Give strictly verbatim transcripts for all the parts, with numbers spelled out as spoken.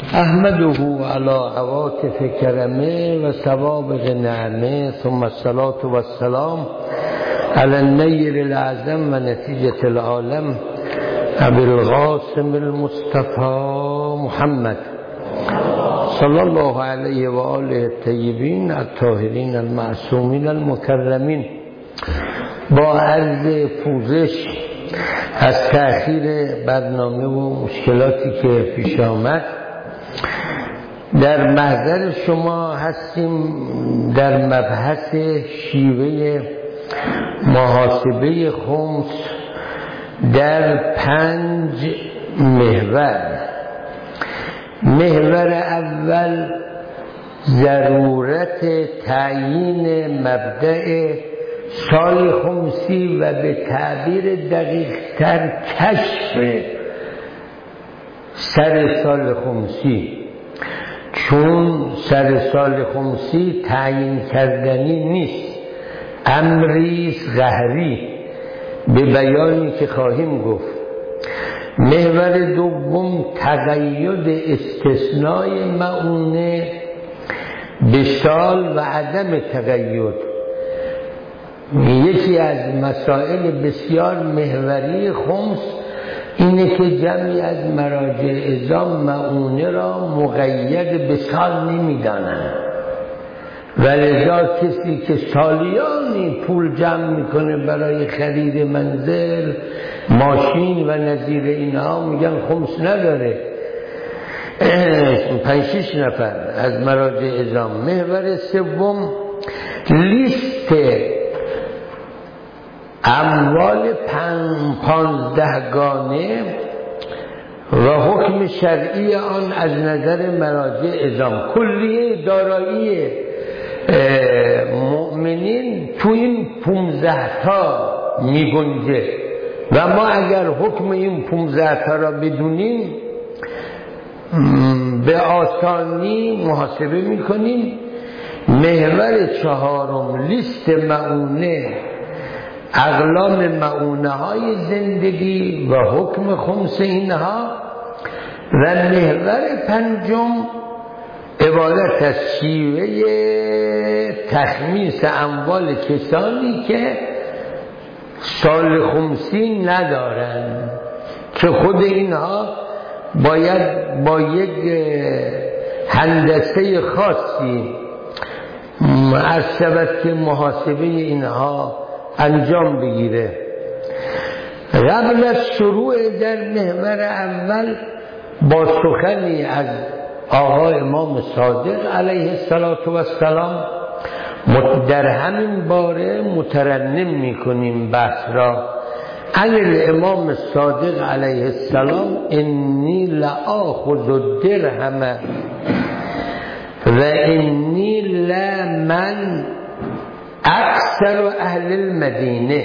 احمده علی عواطف کرمه و سوابق نعمه، ثم الصلاة و السلام علی النیر العظم و نتیجة العالم ابی القاسم المصطفى محمد صلی الله علیه و آله الطیبین الطاهرین المعصومین المکرمین. با عرض پوزش از تأخیر برنامه و مشکلاتی که پیش آمد، در محضر شما هستیم در مبحث شیوه محاسبه خمس در پنج محور. محور اول ضرورت تعیین مبدأ سال خمسی و به تعبیر دقیق تر کشف سر سال خمسی، چون سر سال خمسی تعیین کردنی نیست، امریست قهری به بیانی که خواهیم گفت. محور دوم تقید استثنای مؤونه به سال و عدم تقید. یکی از مسائل بسیار محوری خمس اینه که جمعی از مراجع عظام مؤونه را مقید به سال نمیدانند و لذا کسی که سالیانی پول جمع میکنه برای خرید منزل، ماشین و نظیر اینها میگن خمس نداره. پنج شش نفر از مراجع عظام. محور سوم لیست اموال پانزدهگانه و حکم شرعی آن از نظر مراجع عظام. کلیه دارایی مؤمنین تو این پونزده تا می گنجه و ما اگر حکم این پونزده تا را بدونیم به آسانی محاسبه می کنیم. محور چهارم لیست مؤونه، اقلام مؤونه های زندگی و حکم خمس اینها. و محور پنجم عبارت از شیوه تخمیس اموال کسانی که سال خمسی ندارند، که خود اینها باید با یک هندسه خاصی عرض شود که محاسبه اینها انجام بگیره. قبل از شروع در محور اول با سخنی از آقا امام صادق علیه السلام در همین باره مترنم میکنیم بحث را. عن الامام صادق علیه السلام انی لآخذ الدرهم و انی لمن اکثر اهل المدینه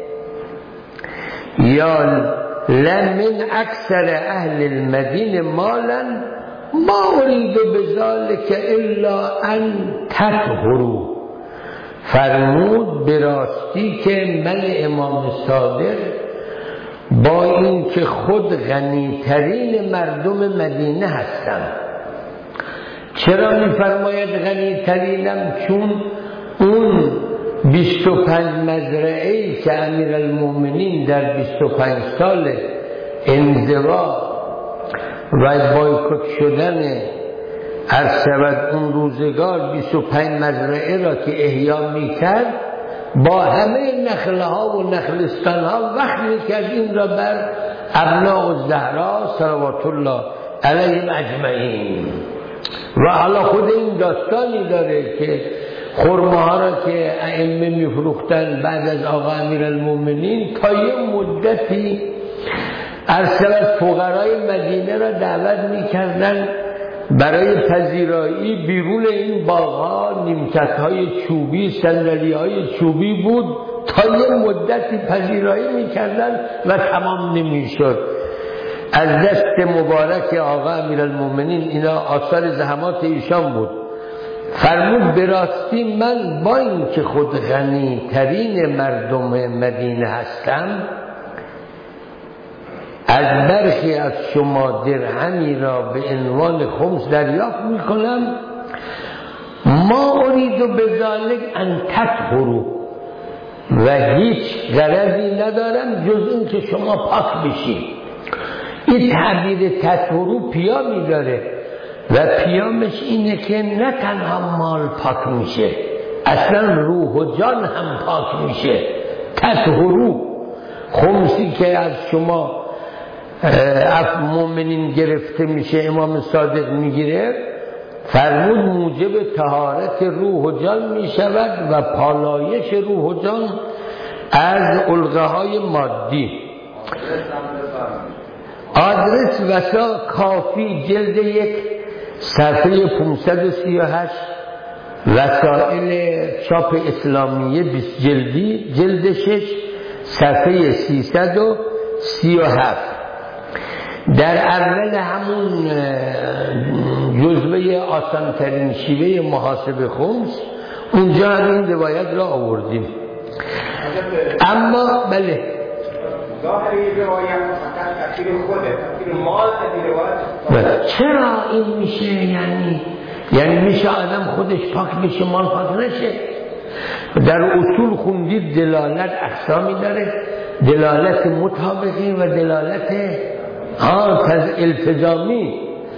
یا لمن اکثر اهل المدینه مالا ما اريد بذلك الا ان تطهروا. فرمود به راستی که من امام صادق با این که خود غنیترین مردم مدینه هستم. چرا میفرماید غنیترینم؟ چون اون بیست و پنج مزرعه‌ای که امیرالمومنین در بیست و پنج سال انزوا و بایکوت شدن عرض شود اون روزگار بیست و پنج مزرعه را که احیا میکرد، با همه نخله ها و نخلستان ها وقت میکرد این را بر ابناء الزهرا صلوات الله علیهم اجمعین. و حالا خود این داستانی داره که خرمه ها را که ائمه میفروختن بعد از آقا امیرالمومنین تا یه مدتی ارسل از فقرای مدینه را دعوت میکردن برای پذیرایی. بیرون این باغ‌ها نیمکت های چوبی، صندلی های چوبی بود، تا یه مدتی پذیرایی میکردن و تمام نمیشد. از دست مبارک آقا امیرالمومنین اینا آثار زحمات ایشان بود. فرمود به راستی من با این که خود غنی ترین مردم مدینه هستم، از برخی از شما درهمی را به عنوان خمس دریافت میکنم، ما ارید بذالک ان تطهروا، و هیچ غرضی ندارم جز این که شما پاک بشید. این تعبیر تطهروا پیامی داره و پیامش اینه که نه تنها مال پاک میشه، اصلا روح و جان هم پاک میشه. تطهروا، خمسی که از شما اف مومنین گرفته میشه، امام صادق میگیره، فرمود موجب طهارت روح و جان میشود و پالایش روح و جان از علقه های مادی. آدرس وسا کافی، جلد یک، صفحه پانصد و سی و هشت، وسائل چاپ اسلامیه بیست جلدی، جلد شش، صفحه سیصد و سی و هفت. در اول همون جزوه آسانترین شیوه محاسبه خمس اونجا همین روایت را آوردیم. اما بله ظاهر این روایت فقط تفسیر خوده، تفسیر مال از روایت. چرا این میشه؟ یعنی یعنی میشه آدم خودش پاک بشه مال پاک نشه؟ در اصول خوندید دلالت اقسامی داره، دلالت مطابقی و دلالت ها تز التزامی.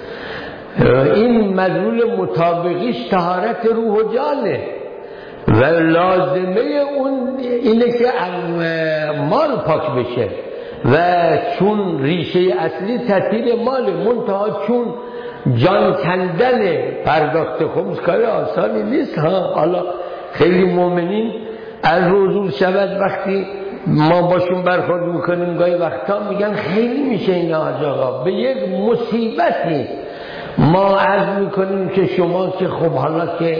این مدلول مطابقیش طهارت روح و جانه و لازمه اون اینه که مال پاک بشه و چون ریشه اصلی تطهیر مال، منتها چون جان کندن پرداخت خمس کار آسانی نیست. ها حالا خیلی مؤمنین از حضور شود وقتی ما باشون برخورد میکنیم گاهی وقتا میگن خیلی میشه این حاج آقا، به یک مصیبتی ما عرض میکنیم که شما که خب حالا که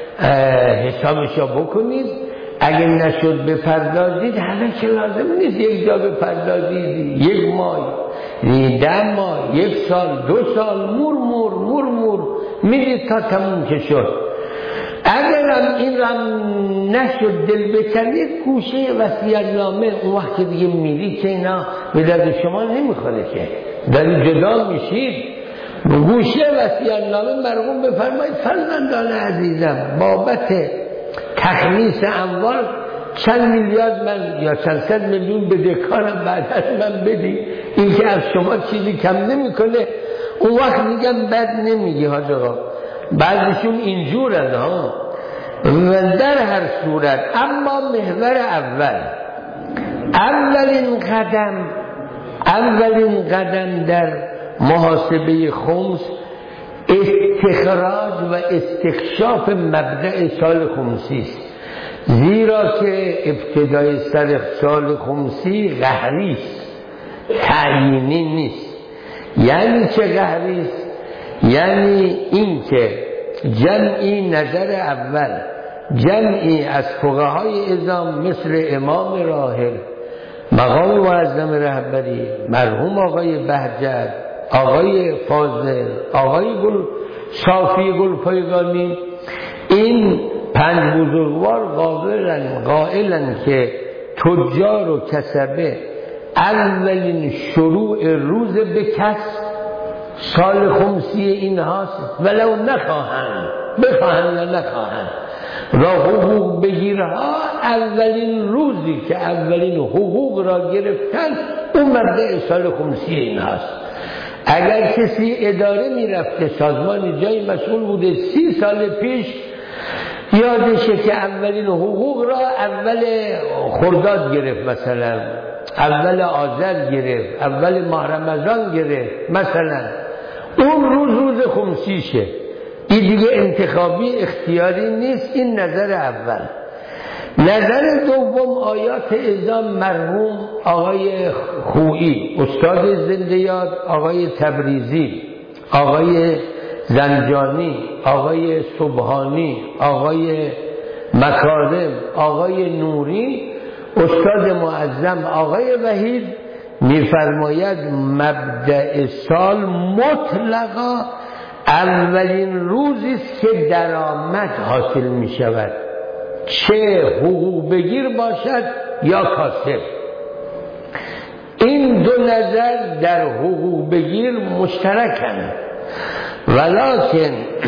حسابشو بکنید، اگه نشد بپردازید، همه که لازم نیست یک جا بپردازید، یک ماه، ده ماه، یک سال، دو سال، مور مور مور مور میرید تا تموم که شد. اگرم این را نشد دل بکنید، گوشه وصیت‌نامه اون وقت دیگه میری که اینا به درد شما نمیخوره که داری جدا میشید، گوشه وصیت‌نامه مرقوم بفرمایید فرزندان عزیزم بابت تخمیس اموال چند میلیارد من یا چند صد میلیون بدهکارم بعد از من بدی، این که از شما چیزی کم نمیکنه. اون وقت میگم بد نمیگی حاج آقا، بعضشون اینجورند ها. و در هر صورت اما محور اول، اولین قدم اولین قدم در محاسبه خمس استخراج و استکشاف مبدأ سال خمسی است، زیرا که ابتدای سر سال خمسی قهری است، تعیینی نیست. یعنی چه قهری است؟ یعنی این که جمعی نظر اول، جمعی از فقهای اعظام مثل امام راحل مقام معظم رهبری، مرحوم آقای بهجت، آقای فاضل، آقای گل صافی گلپایگانی، این پنج بزرگوار قائلن قائلن که تجار و کسبه اولین شروع روز به کسب سال خمسی این هاست، ولو نخواهند، بخواهند یا نخواهند، را حقوق بگیرها اولین روزی که اولین حقوق را گرفتن اون مبدأ سال خمسی این هاست. اگر کسی اداره می رفته، سازمان جای مسئول بوده، سی سال پیش یادشه که اولین حقوق را اول خرداد گرفت، مثلا اول آذر گرفت، اول ماه رمضان گرفت، مثلا اون روز روز خمسیشه. این دیگه انتخابی اختیاری نیست. این نظر اول. نظر دوم آیات اعظام مرحوم آقای خویی، استاد زنده‌یاد، آقای تبریزی، آقای زنجانی، آقای سبحانی، آقای مکارم، آقای نوری، استاد معظم آقای وحید می‌فرماید مبدأ سال مطلقا اولین روزی است که درآمد حاصل می شود، چه حقوق بگیر باشد یا کاسب. این دو نظر در حقوق بگیر مشترکن، ولکن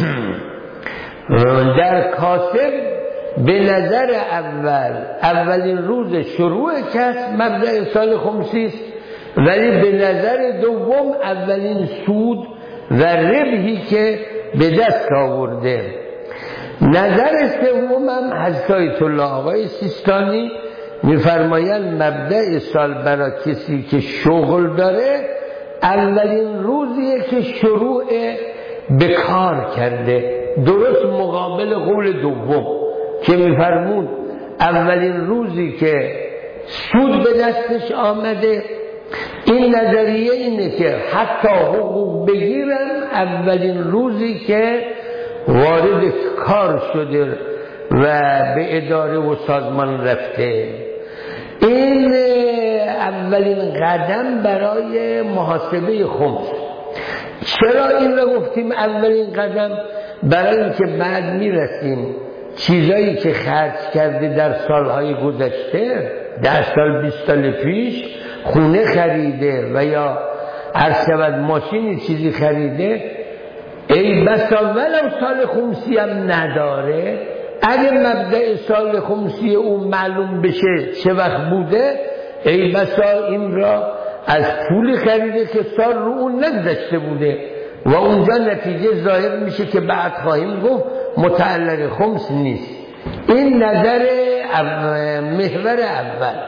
در کاسب به نظر اول اولین روز شروع کسب مبدأ سال خمسی است، ولی به نظر دوم اولین سود و ربحی که به دست آورده. نظر سوم هم حضرت آیت الله آقای سیستانی میفرمایند مبدأ سال برای کسی که شغل داره اولین روزیه که شروع به کار کرده، درست مقابل قول دوم که میفرمود اولین روزی که سود به دستش آمده. این نظریه اینه که حتی حقوق بگیرن اولین روزی که وارد کار شده و به اداره و سازمان رفته. این اولین قدم برای محاسبه خمس. چرا این رو گفتیم اولین قدم؟ برای اینکه بعد میرسیم چیزایی که خرج کرده در سالهای گذشته، ده سال بیست سال پیش خونه خریده و یا هر شود ماشینی چیزی خریده، ای بسا ولو سال خمسی هم نداره، اگه مبدأ سال خمسی اون معلوم بشه چه وقت بوده، ای بسا این را از پول خریده که سال رو اون نگذشته بوده و اونجا نتیجه ظاهر میشه که بعد خواهیم گفت متعلق خمس نیست. این نظر محور اول.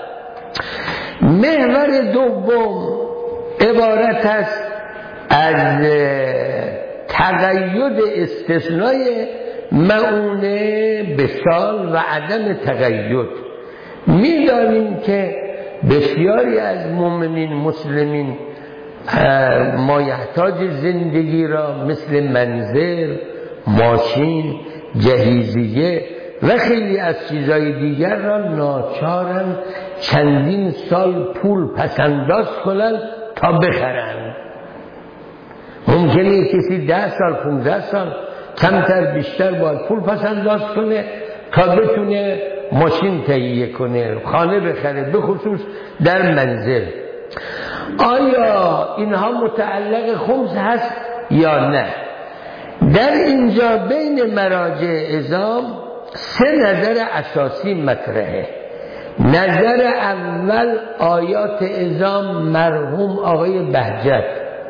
محور دوم عبارت است از تقید استثنای معونه به سال و عدم تقید. میدانیم که بسیاری از مؤمنین مسلمین مایحتاج زندگی را مثل منزل، ماشین، جهیزیه و خیلی از چیزهای دیگر را ناچارن چندین سال پول پسنداز کنن تا بخرن. ممکنه کسی ده سال پونزده سال کمتر بیشتر باید پول پسنداز کنه تا بتونه ماشین تهیه کنه، خانه بخره، به خصوص در منزل. آیا اینها متعلق خمس هست یا نه؟ در اینجا بین مراجع عظام سه نظر اساسی مطرحه. نظر اول آیات عظام مرحوم آقای بهجت،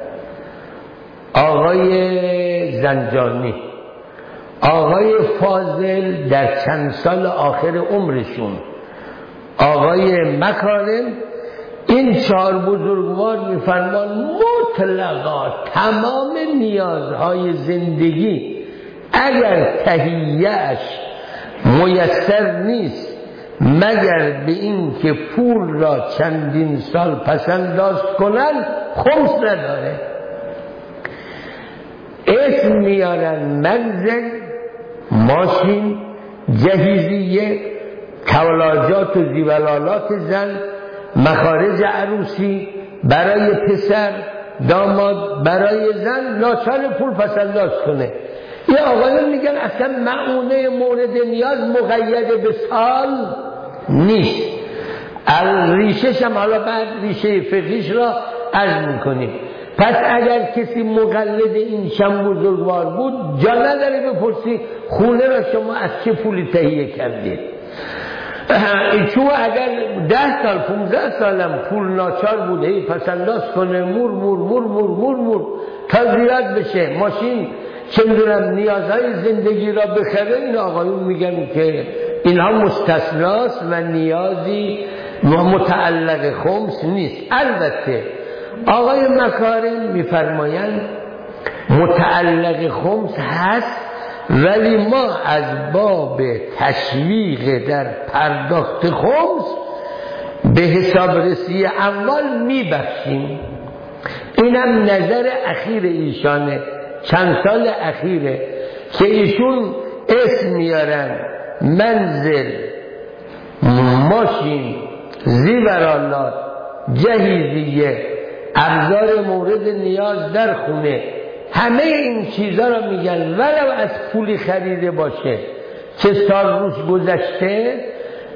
آقای زنجانی، آقای فاضل در چند سال آخر عمرشون، آقای مکارم، این چهار بزرگوار میفرمان مطلقا تمام نیازهای زندگی اگر تهیه‌اش میسر نیست مگر به این که پول را چندین سال پسنداز کنن، خمس نداره. اسم میارن منزل، ماشین، جهیزیه، تولاجات و زیولالات زن، مخارج عروسی برای پسر، داماد برای زن، ناچار پول پسنداز کنه. یه آقایون میگن اصلا معونه مورد نیاز مقید به سال نیست. ریشش هم حالا بعد ریشه فقهیش را عرض میکنیم. پس اگر کسی مقلد این شم بزرگوار بود، جا نداره بپرسی خونه را شما از چه پولی تهیه کردید. چون اگر ده سال پونزده سالم پول ناچار بوده پسنداز کنه مور مور مور مور مور مور تا زیاد بشه، ماشین چه میدونم نیازهای زندگی را بخره، این آقایون میگن که اینها مستثناست و نیازی متعلق خمس نیست. البته آقای مکارم میفرمایند متعلق خمس هست، ولی ما از باب تشویق در پرداخت خمس به حساب رسی اموال میبخشیم. اینم نظر اخیر ایشانه، چند سال اخیره که ایشون اسم میارن منزل، ماشین، زیورالات، جهیزیه، ابزار مورد نیاز در خونه، همه این چیزا را میگن ولو از پولی خریده باشه که سال روش گذشته،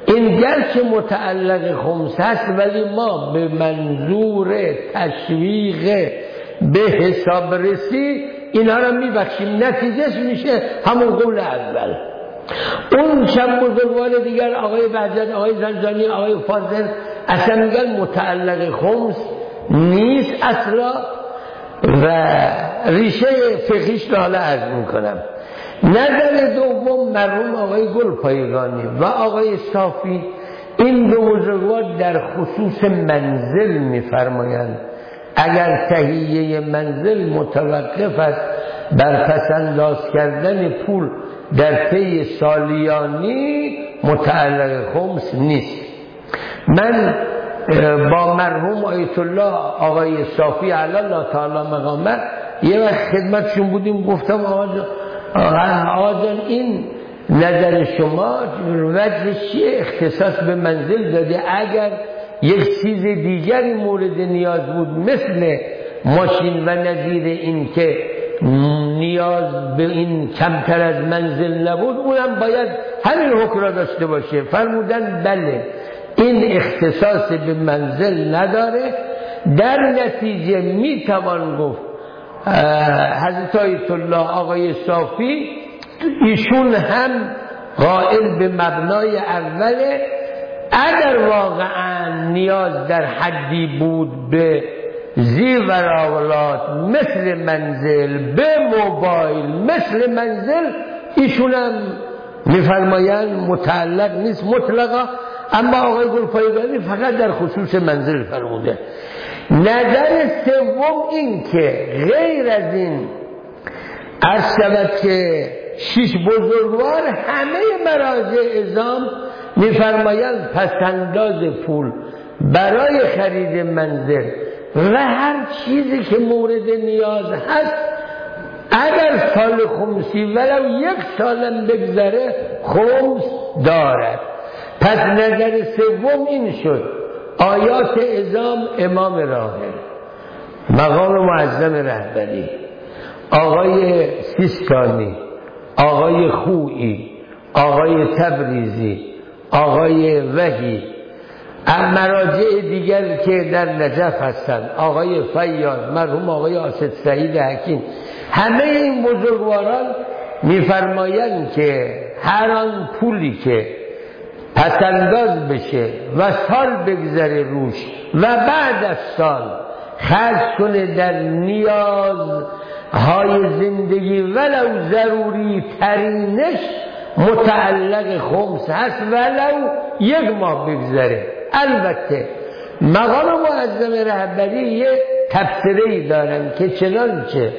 این گرچه متعلق خمس هست ولی ما به منظور تشویق به حساب رسی اینا رو میبخشیم، نتیجهش میشه همون قول اول. اون چند بزرگوار دیگر آقای بهجت، آقای زنجانی، آقای فاضل اصلا میگن متعلق خمس نیست اصلا و ریشه فقهیش رو حالا عرض میکنم. نظر دوم مرحوم آقای گلپایگانی و آقای صافی، این دو بزرگوار در خصوص منزل میفرمایند اگر تهیه منزل متوقف است بر پسنداز کردن پول در طی سالیانی متعلق خمس نیست. من با مرحوم آیت الله آقای صافی علی الله تعالی مقامه یه وقت خدمتشون بودیم، گفتم آقا جان این نظر شما وجه چیه اختصاص به منزل داده؟ اگر یک چیز دیگری مورد نیاز بود مثل ماشین و نظیر این که نیاز به این کمتر از منزل نبود اونم باید همین حکم را داشته باشه. فرمودن بله این اختصاص به منزل نداره، در نتیجه میتوان گفت حضرت آیت الله آقای صافی ایشون هم قائل به مبنای اوله، اگر واقعا نیاز در حدی بود به زیورآلات مثل منزل، به موبایل مثل منزل، ایشون هم میفرمایند متعلق نیست مطلقا. اما آقای گلپایگانی فقط در خصوص منزل فرموده. نظر سوم این که غیر از این عرض شود که شش بزرگوار همه مراجع اعظام میفرمایند پسنداز پول برای خرید منزل و هر چیزی که مورد نیاز هست اگر سال خمسی ولو یک سالم بگذره خمس دارد. پس نظر سوم این شد آیات اعظام امام راحل، مقام معظم رهبری، آقای سیستانی، آقای خویی، آقای تبریزی، آقای وحی، مراجع دیگر که در نجف هستند، آقای فیاض، مرحوم آقای آسد سعید حکیم، همه این بزرگواران میفرمایند که هر آن پولی که پسنداز بشه و سال بگذره روش و بعد از سال خرج کنه در نیازهای زندگی ولو ضروری ترینش متعلق خمس هست ولو یک ماه بگذره. البته مقام معظم رهبری یه تفسیری دارن که چنانچه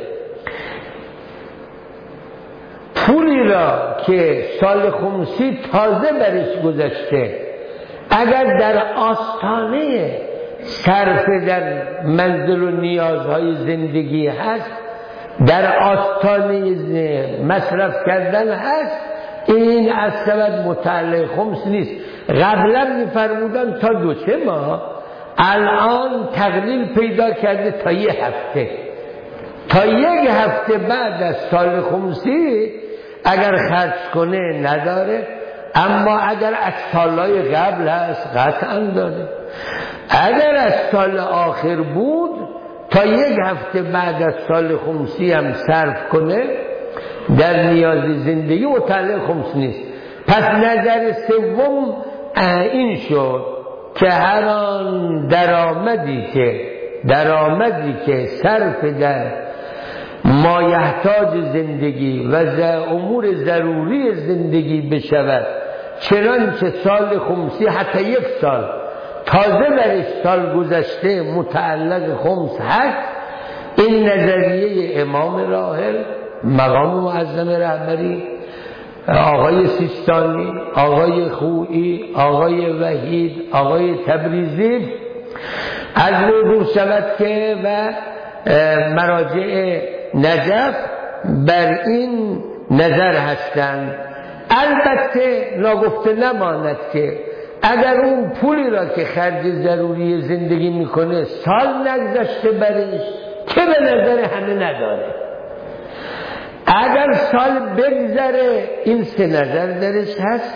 پولی را که سال خمسی تازه برش گذشته اگر در آستانه صرف در منزل و نیازهای زندگی هست، در آستانه مصرف کردن هست، این از سبب متعلق خمس نیست. قبلا می‌فرمودن تا دو سه ماه، الان تقلیل پیدا کرده تا یه هفته، تا یک هفته بعد از سال خمسی اگر خرج کنه نداره، اما اگر از سالهای قبل هست قطعا داره. اگر از سال آخر بود تا یک هفته بعد از سال خمسی هم صرف کنه در نیاز زندگی متعلق خمس نیست. پس نظر سوم این شد که هر آن درآمدی که درآمدی که صرف در مایحتاج زندگی و امور ضروری زندگی بشود، چنانچه سال خمسی حتی یک سال تازه برش سال گذشته متعلق خمس هست، این نظریه امام راحل، مقام معظم رهبری، آقای سیستانی، آقای خویی، آقای وحید، آقای تبریزی از موضوع شود که و مراجع نجف بر این نظر هستند. البته ناگفته نماند که اگر اون پولی را که خرج ضروری زندگی میکنه سال نگذشته برش، که به نظر همه نداره، اگر سال بگذره این سه نظر درش هست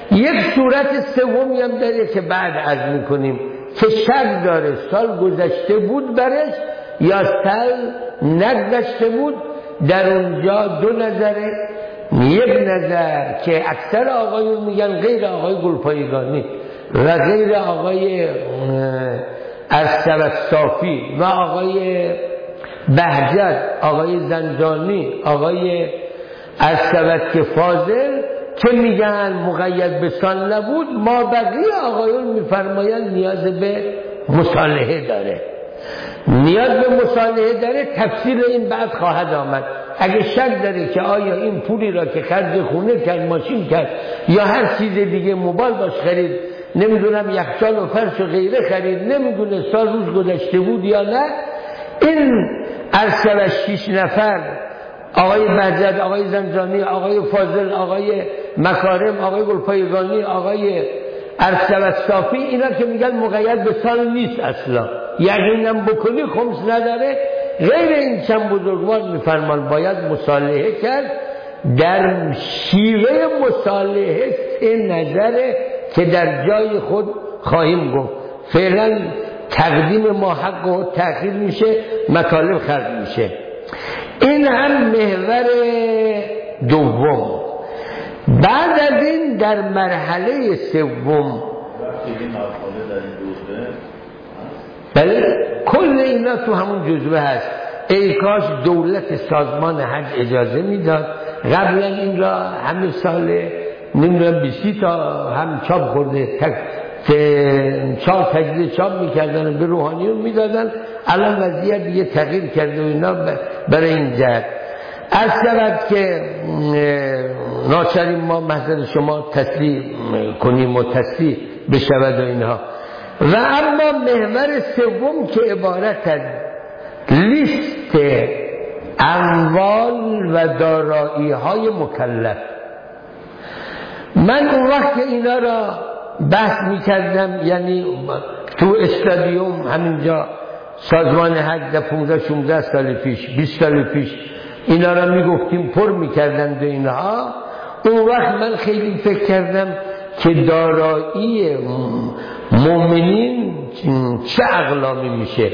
یک صورت سومی هم داره که بعد عرض میکنیم که شک داره سال گذشته بود برش یا سال نگذشته بود. در اونجا دو نظره. یک نظر که اکثر آقایون میگن غیر آقای گلپایگانی و غیر آقای ارسطو صافی و آقای بهجت، آقای زنجانی، آقای ارسطو فاضل که میگن مقید به سال نبود، ما بقیه آقایون میفرمایند نیاز به مصالحه داره. نیاز به مصالحه داره. تفسیر این بعد خواهد آمد. اگه شک داره که آیا این پولی را که خرج خونه کرد، ماشین کرد یا هر چیز دیگه موبایل باش خرید، نمیدونم یخچال و فرش و غیره خرید، نمیدونه سال روز گذشته بود یا نه، این ارسل شیش نفر، آقای بهجت، آقای زنجانی، آقای فاضل، آقای مکارم، آقای گلپایگانی، آقای ارسل صافی، اینا که میگن مقید به سال نیست اصلا، یقینم بکنی خمس نداره. غیر این چند بزرگوار میفرمان باید مصالحه کرد. در شیوه مصالحه سه نظره که در جای خود خواهیم گفت. فعلا تقدیم ما حق و تأخیر میشه، مطالب خرج میشه. این هم محور دوم. بعد از این در مرحله سوم، بله کل اینا تو همون جزوه هست. ای کاش دولت سازمان حج اجازه میداد. قبلا این را همه سال نمیدونم بیسی تا هم چاپ خورده، تک چاپ تجدید چاپ میکردن، به روحانیون میدادن. الان وضعیت دیگه تغییر کرده و اینا برای این جهت از شود که ناچاریم ما محضر شما تسلیح کنیم و تسلیح بشود و اینها. و اما محور سوم که عبارت از لیست اموال و دارایی های مکلف. من اون وقت اینا را بحث می کردم، یعنی تو استادیوم همینجا سازمان حج در پونزده شانزده سال پیش، بیست سال پیش اینا را می گفتیم، پر می کردند و اینها. اون وقت من خیلی فکر کردم که دارایی مؤمنین چه اقلامی میشه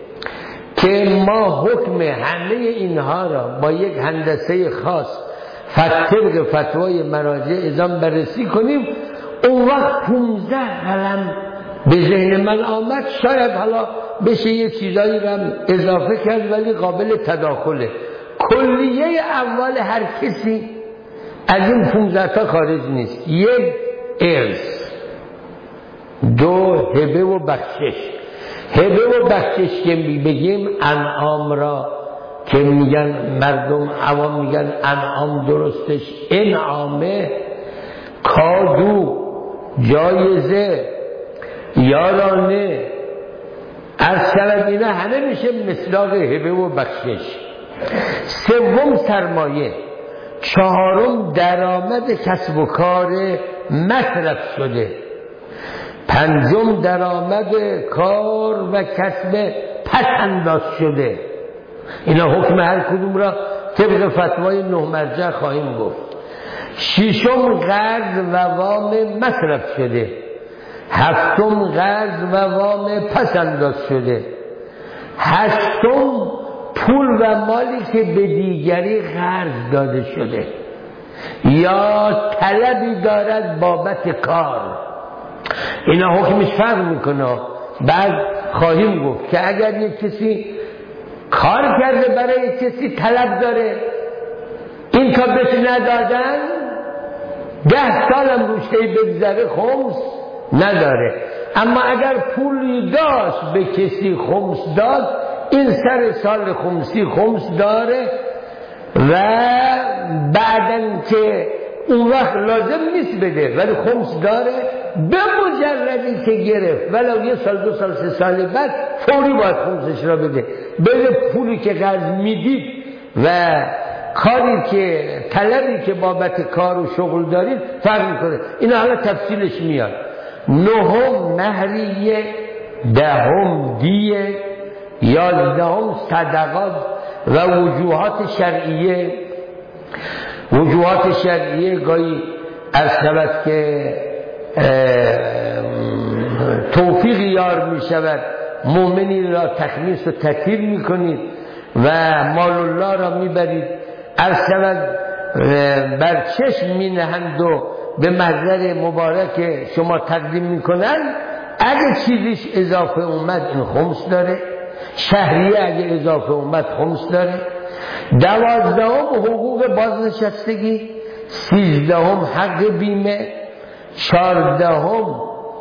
که ما حکم همه اینها را با یک هندسه خاص طبق فتوای مراجع اعزام بررسی کنیم. اون وقت پونزده قلم به ذهن من آمد. شاید حالا بشه یه چیزایی را اضافه کرد ولی قابل تداخله. کلیه اموال هر کسی از این پونزده تا خارج نیست. یک ارث، دو هبه و بخشش. هبه و بخشش که بگیم انعام را که میگن مردم عوام میگن انعام درستش انعامه، کادو، جایزه، یارانه، از شرط اینا همه میشه مصداق هبه و بخشش. سوم سرمایه. چهارم درآمد کسب و کار مصرف شده. پنجم درآمد کار و کسب پس انداز شده. اینا حکم هر کدوم را طبق فتوای نه مرجع خواهیم گفت. ششم قرض و وام مصرف شده. هفتم قرض و وام پس انداز شده. هشتم پول و مالی که به دیگری قرض داده شده یا طلبی دارد بابت کار. اینا حکمش فرق میکنه. بعد خواهیم گفت که اگر یک کسی کار کرده برای کسی طلب داره، این کار بهش ندادن، ده سالم روش بگذره خمس نداره. اما اگر پولی داشت به کسی خمس داد، این سر سال خمسی خمس داره و بعدن که اون وقت لازم نیست بده ولی خمس داره. به مجردی که گرفت ولو یه سال دو سال سه سال بعد فوری باید خمسش را بده. بده پولی که قرض میدید و کاری که طلبی که بابت کار و شغل دارید فرق میکنه. اینا حالا تفصیلش میاد. نهم مهریه، دهم دیه، یازدهم صدقات و وجوهات شرعیه. وجوهات شرعیه گاهی از شود که توفیق یار می شود، مؤمنی را تخمیس و تطهیر می کنید و مال الله را می برید، از شود بر چشم می نهند و به محضر مبارک شما تقدیم می کنند. اگه چیزیش اضافه اومد این خمس داره، شهریه اگه اضافه اومد خمس داره. دوازدهم حقوق بازنشستگی، سیزدهم حق بیمه، چهاردهم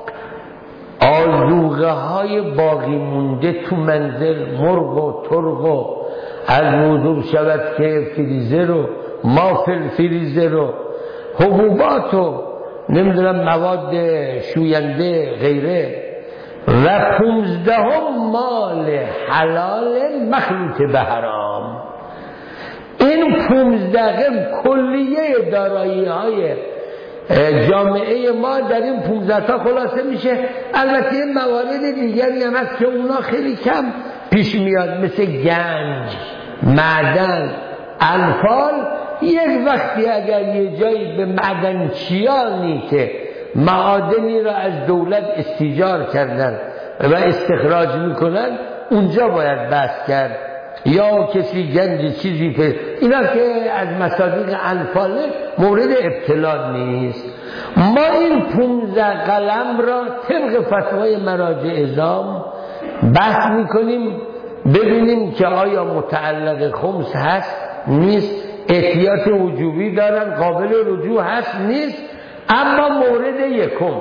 آذوقه های باقی مونده تو منزل، مرغ و ترغ و از موضوع شود که فریزر و مافل فریزر و حبوبات و نمیدونم مواد شوینده غیره. و پونزدهم مال حلال مخلوط به حرام. این پونزدهم کلیه دارایی های جامعه ما در این پونزده تا خلاصه میشه. البته موارد دیگری هم هست که اونا خیلی کم پیش میاد، مثل گنج، معدن، انفال. یک وقتی اگر یه جایی به معدنچیانی که معادنی را از دولت استیجار کردن و استخراج میکنن، اونجا باید بحث کرد. یا کسی گنج چیزی پر، اینا که از مصادیق انفال مورد ابتلا نیست. ما این پونزده قلم را طبق فتوای مراجع اعظام بحث میکنیم، ببینیم که آیا متعلق خمس هست نیست، احتیاط وجوبی دارن، قابل رجوع هست نیست. اما مورد یکم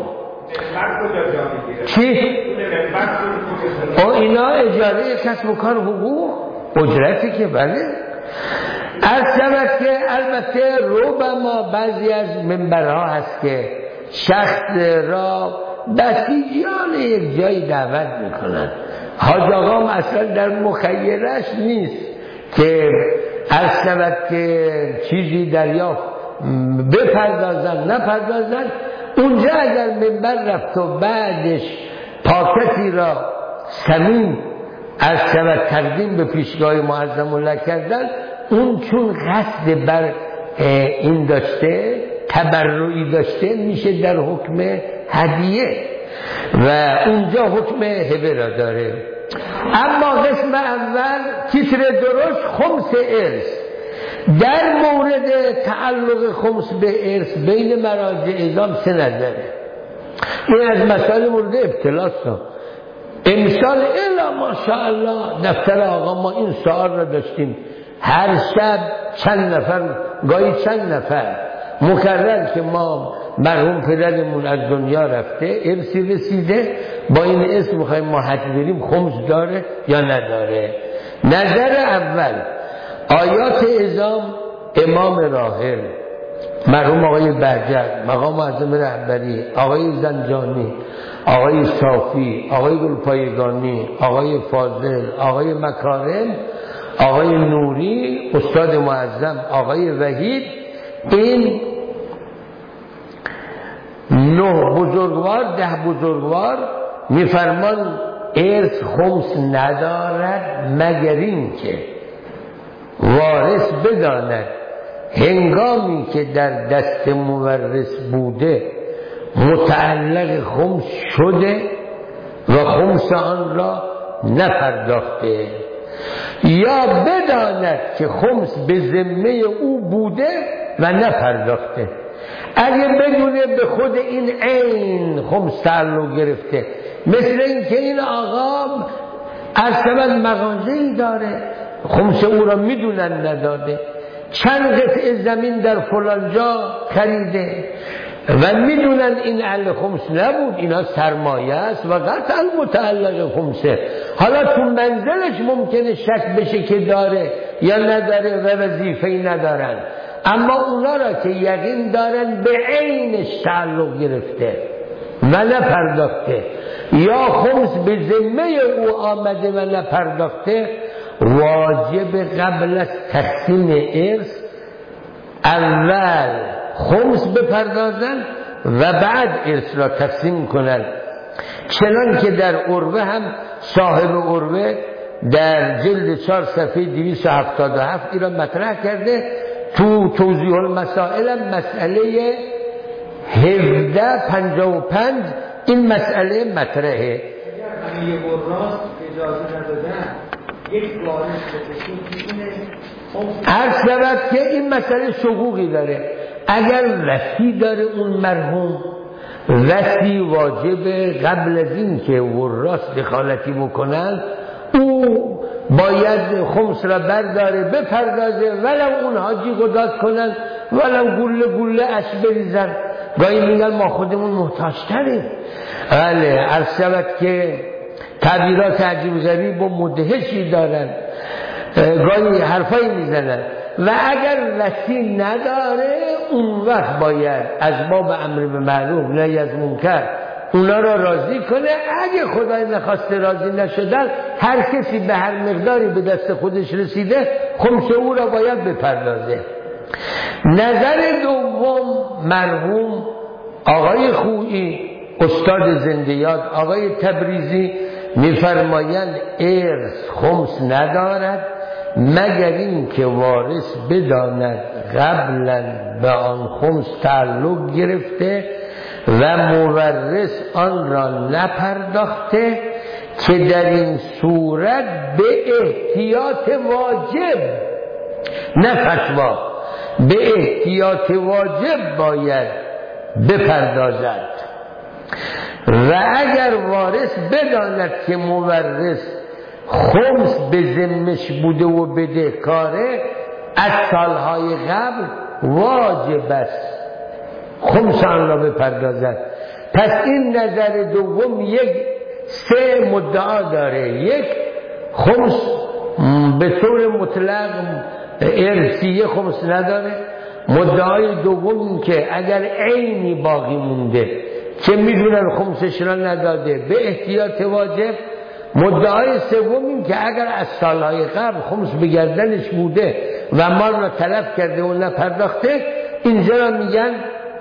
چی؟ او اینا اجاره کسب و کار حقوق اجرتی که بله از شود که البته ربما بعضی از منبرها هست که شخص را بسیجیان یک جایی دعوت میکنن. حاج آقام اصلا در مخیلش نیست که از شود که چیزی دریافت بپردازن نپردازن. اونجا اگر منبر رفت و بعدش پاکتی را سمین از شود تقدیم به پیشگاه معظم الله کردن، اون چون قصد بر این داشته، تبرعی داشته، میشه در حکم هدیه و اونجا حکم هبه را داره. اما قسم اول تیتر درشت خمس ارث. در مورد تعلق خمس به ارث بین مراجع اعظام سه نظره. این از مسائل مورد ابتلاست. امسال الا ماشاءالله دفتر آقا ما این سوال را داشتیم، هر شب چند نفر گاهی چند نفر مکرر که ما مرحوم پدرمون از دنیا رفته، ارثی رسیده، با این اسم میخوایم ما حج بریم، خمس داره یا نداره. نظر اول آیات اعظام امام راحل مرحوم آقای بهجت، مقام معظم رهبری، آقای زنجانی، آقای صافی، آقای گلپایگانی، آقای فاضل، آقای مکارم، آقای نوری، استاد معظم آقای وحید، این نه بزرگوار ده بزرگوار میفرمان ارث خمس ندارد مگر این که وارث بداند هنگامی که در دست مورث بوده متعلق خمس شده و خمس آن را نپرداخته، یا بداند که خمس به ذمه او بوده و نپرداخته. اگه بدونه به خود این عین خمس تعلق گرفته، مثل این که این آقا اصلا مغازه‌ای داره، خمس او را میدونن نداده، چند قطعه زمین در فلان جا خریده و میدونن این اهل خمس نبود، اینا سرمایه است و قطعا متعلق خمسه. حالا تو منزلش ممکنه شک بشه که داره یا نداره و وظیفه‌ای ندارن، اما اونا را که یقین دارن به عینش تعلق گرفته و نپرداخته یا خمس به ذمه او آمده و نپرداخته، واجب قبل از تقسیم ارث اول خمس بپردازن و بعد ارث را تقسیم کنن. چنان که در عروه هم صاحب عروه در جلد چهار صفحه دویست و هفتاد و هفت ایران مطرح کرده. تو توضیح المسائل هم مسئله هفده پنجاه و پنج این مسئله مطرحه. اگر همه وراث اجازه ندادن یک وارث بکشید عرض شود که این مسئله شقوقی داره. اگر وصی داره اون مرحوم، وصی واجب قبل از این که وراث دخالتی بکنن او باید خمس را برداره بپردازه، ولو اون حاجی قداد کنن، ولو گله گله اش بریزن. گاهی میگن ما خودمون محتاج تریم. بله، عرض شود که تعبیرات عجیب غریب و مدهشی دارن، گاهی حرفایی میزنن. و اگر وصی نداره اون وقت باید از باب امر به معروف نهی از منکر اونا را راضی کنه. اگه خدای نخواسته راضی نشدن، هر کسی به هر مقداری به دست خودش رسیده خمس او را باید بپردازه. نظر دوم، مرحوم آقای خویی استاد زندیات آقای تبریزی میفرمایند ارث خمس ندارد مگر این که وارث بداند قبلا به آن خمس تعلق گرفته و مورث آن را نپرداخته، که در این صورت به احتیاط واجب، نه فتوا، به احتیاط واجب باید بپردازد. و اگر وارث بداند که مورث خمس به ذمش بوده و بدهکاره، از سالهای قبل واجب است خمس آن را بپردازد. پس این نظر دوم یک سه مدعا داره. یک، خمس به طور مطلق ارثیه خمس نداره. مدعای دوم این که اگر عینی باقی مونده که میدونن خمسش را نداده به احتیاط واجب. مدعای سوم این که اگر از سالهای قبل خمس به گردنش بوده و مال را تلف کرده و نپرداخته، اینجا را میگن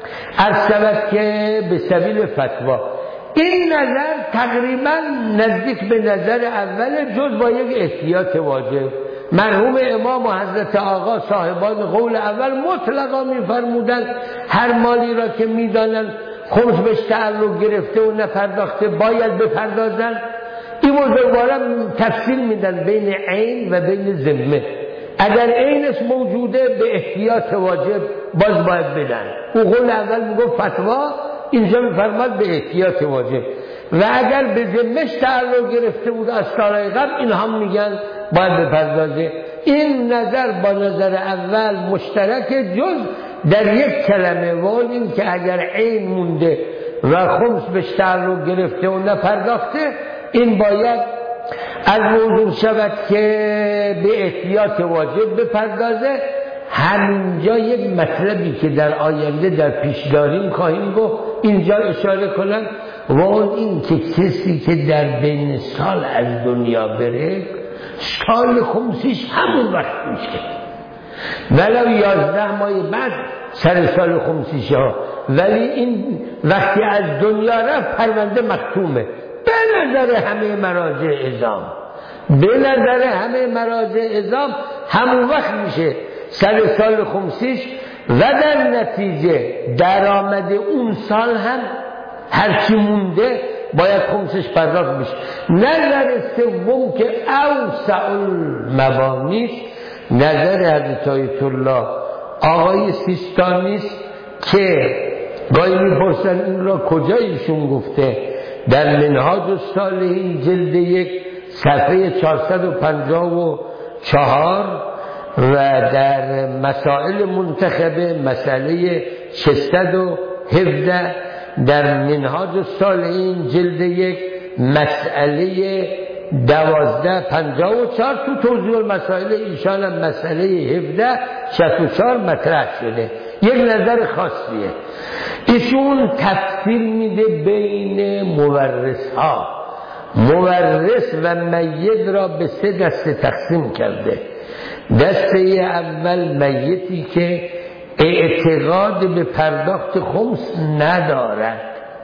ارسلت که به سبیل فتوا. این نظر تقریبا نزدیک به نظر اول، جز با یک احتیاط واجب. مرحوم امام و حضرت آقا صاحبان قول اول مطلقا میفرمودند هر مالی را که میدانند خمس بهش تعلق گرفته و نپرداخته باید بپردازن. این بزرگواران تفصیل میدن بین عین و بین ذمه. اگر عینش موجوده به احتیاط واجب باز باید بدن. او قول اول میگفت فتوا، اینجا میفرماد به احتیاط واجب. و اگر به ذمهش تعلق گرفته بود از سالهای قبل، این هم میگن باید بپردازه. این نظر با نظر اول مشترک، جز در یک کلمه وال این که اگر عین مونده و خمس بهش تعلق گرفته و نپرداخته، این باید از موضوع شود که به احتیاط واجب بپردازه. همینجا یک مطلبی که در آینده در پیش داریم خواهیم گفت اینجا اشاره کنن، و اون این که کسی که در بین سال از دنیا بره، سال خمسیش همون وقت میشه، ولو یازده ماه بعد سر سال خمسیش ها، ولی این وقتی از دنیا رفت پرونده مختومه به نظر همه مراجع اعظام. به نظر همه مراجع اعظام همون وقت میشه سر سال خمسیش، و در نتیجه درآمد اون سال هم هرچی مونده باید خمسش پرداخت بشه. نظر سوم که اوسع المبانی است، نظر حضرت آیت الله آقای سیستانی است که گاهی میپرسن این را کجا ایشون گفته. در منهاج الصالحین جلد یک صفحه چهارصد و پنجاه و چهار و در مسائل منتخبه مسئله ششصد و هفده در منهاج الصالحین جلد یک مسئله دوازده پنجاه و چهار تو توضیح المسائل ایشان هم مسئله هفده شصت و چهار مطرح شده. یک نظر خاصیه. ایشون تفصیل میده بین مورث ها. مورث و میت را به سه دسته تقسیم کرده. دسته اول میتی که اعتقاد به پرداخت خمس ندارد.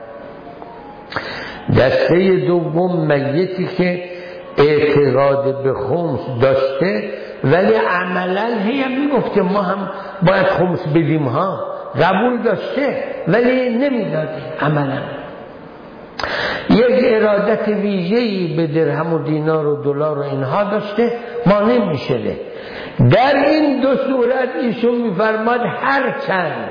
دسته دوم میتی که اعتقاد به خمس داشته ولی عملا هی میگفته ما هم باید خمس بدیم ها، قبول داشته ولی نمیداده عملا. یک ارادت ویژه‌ای به درهم و دینار و دلار و اینها داشته، مانع میشده. در این دو صورت ایشون میفرماد هر چند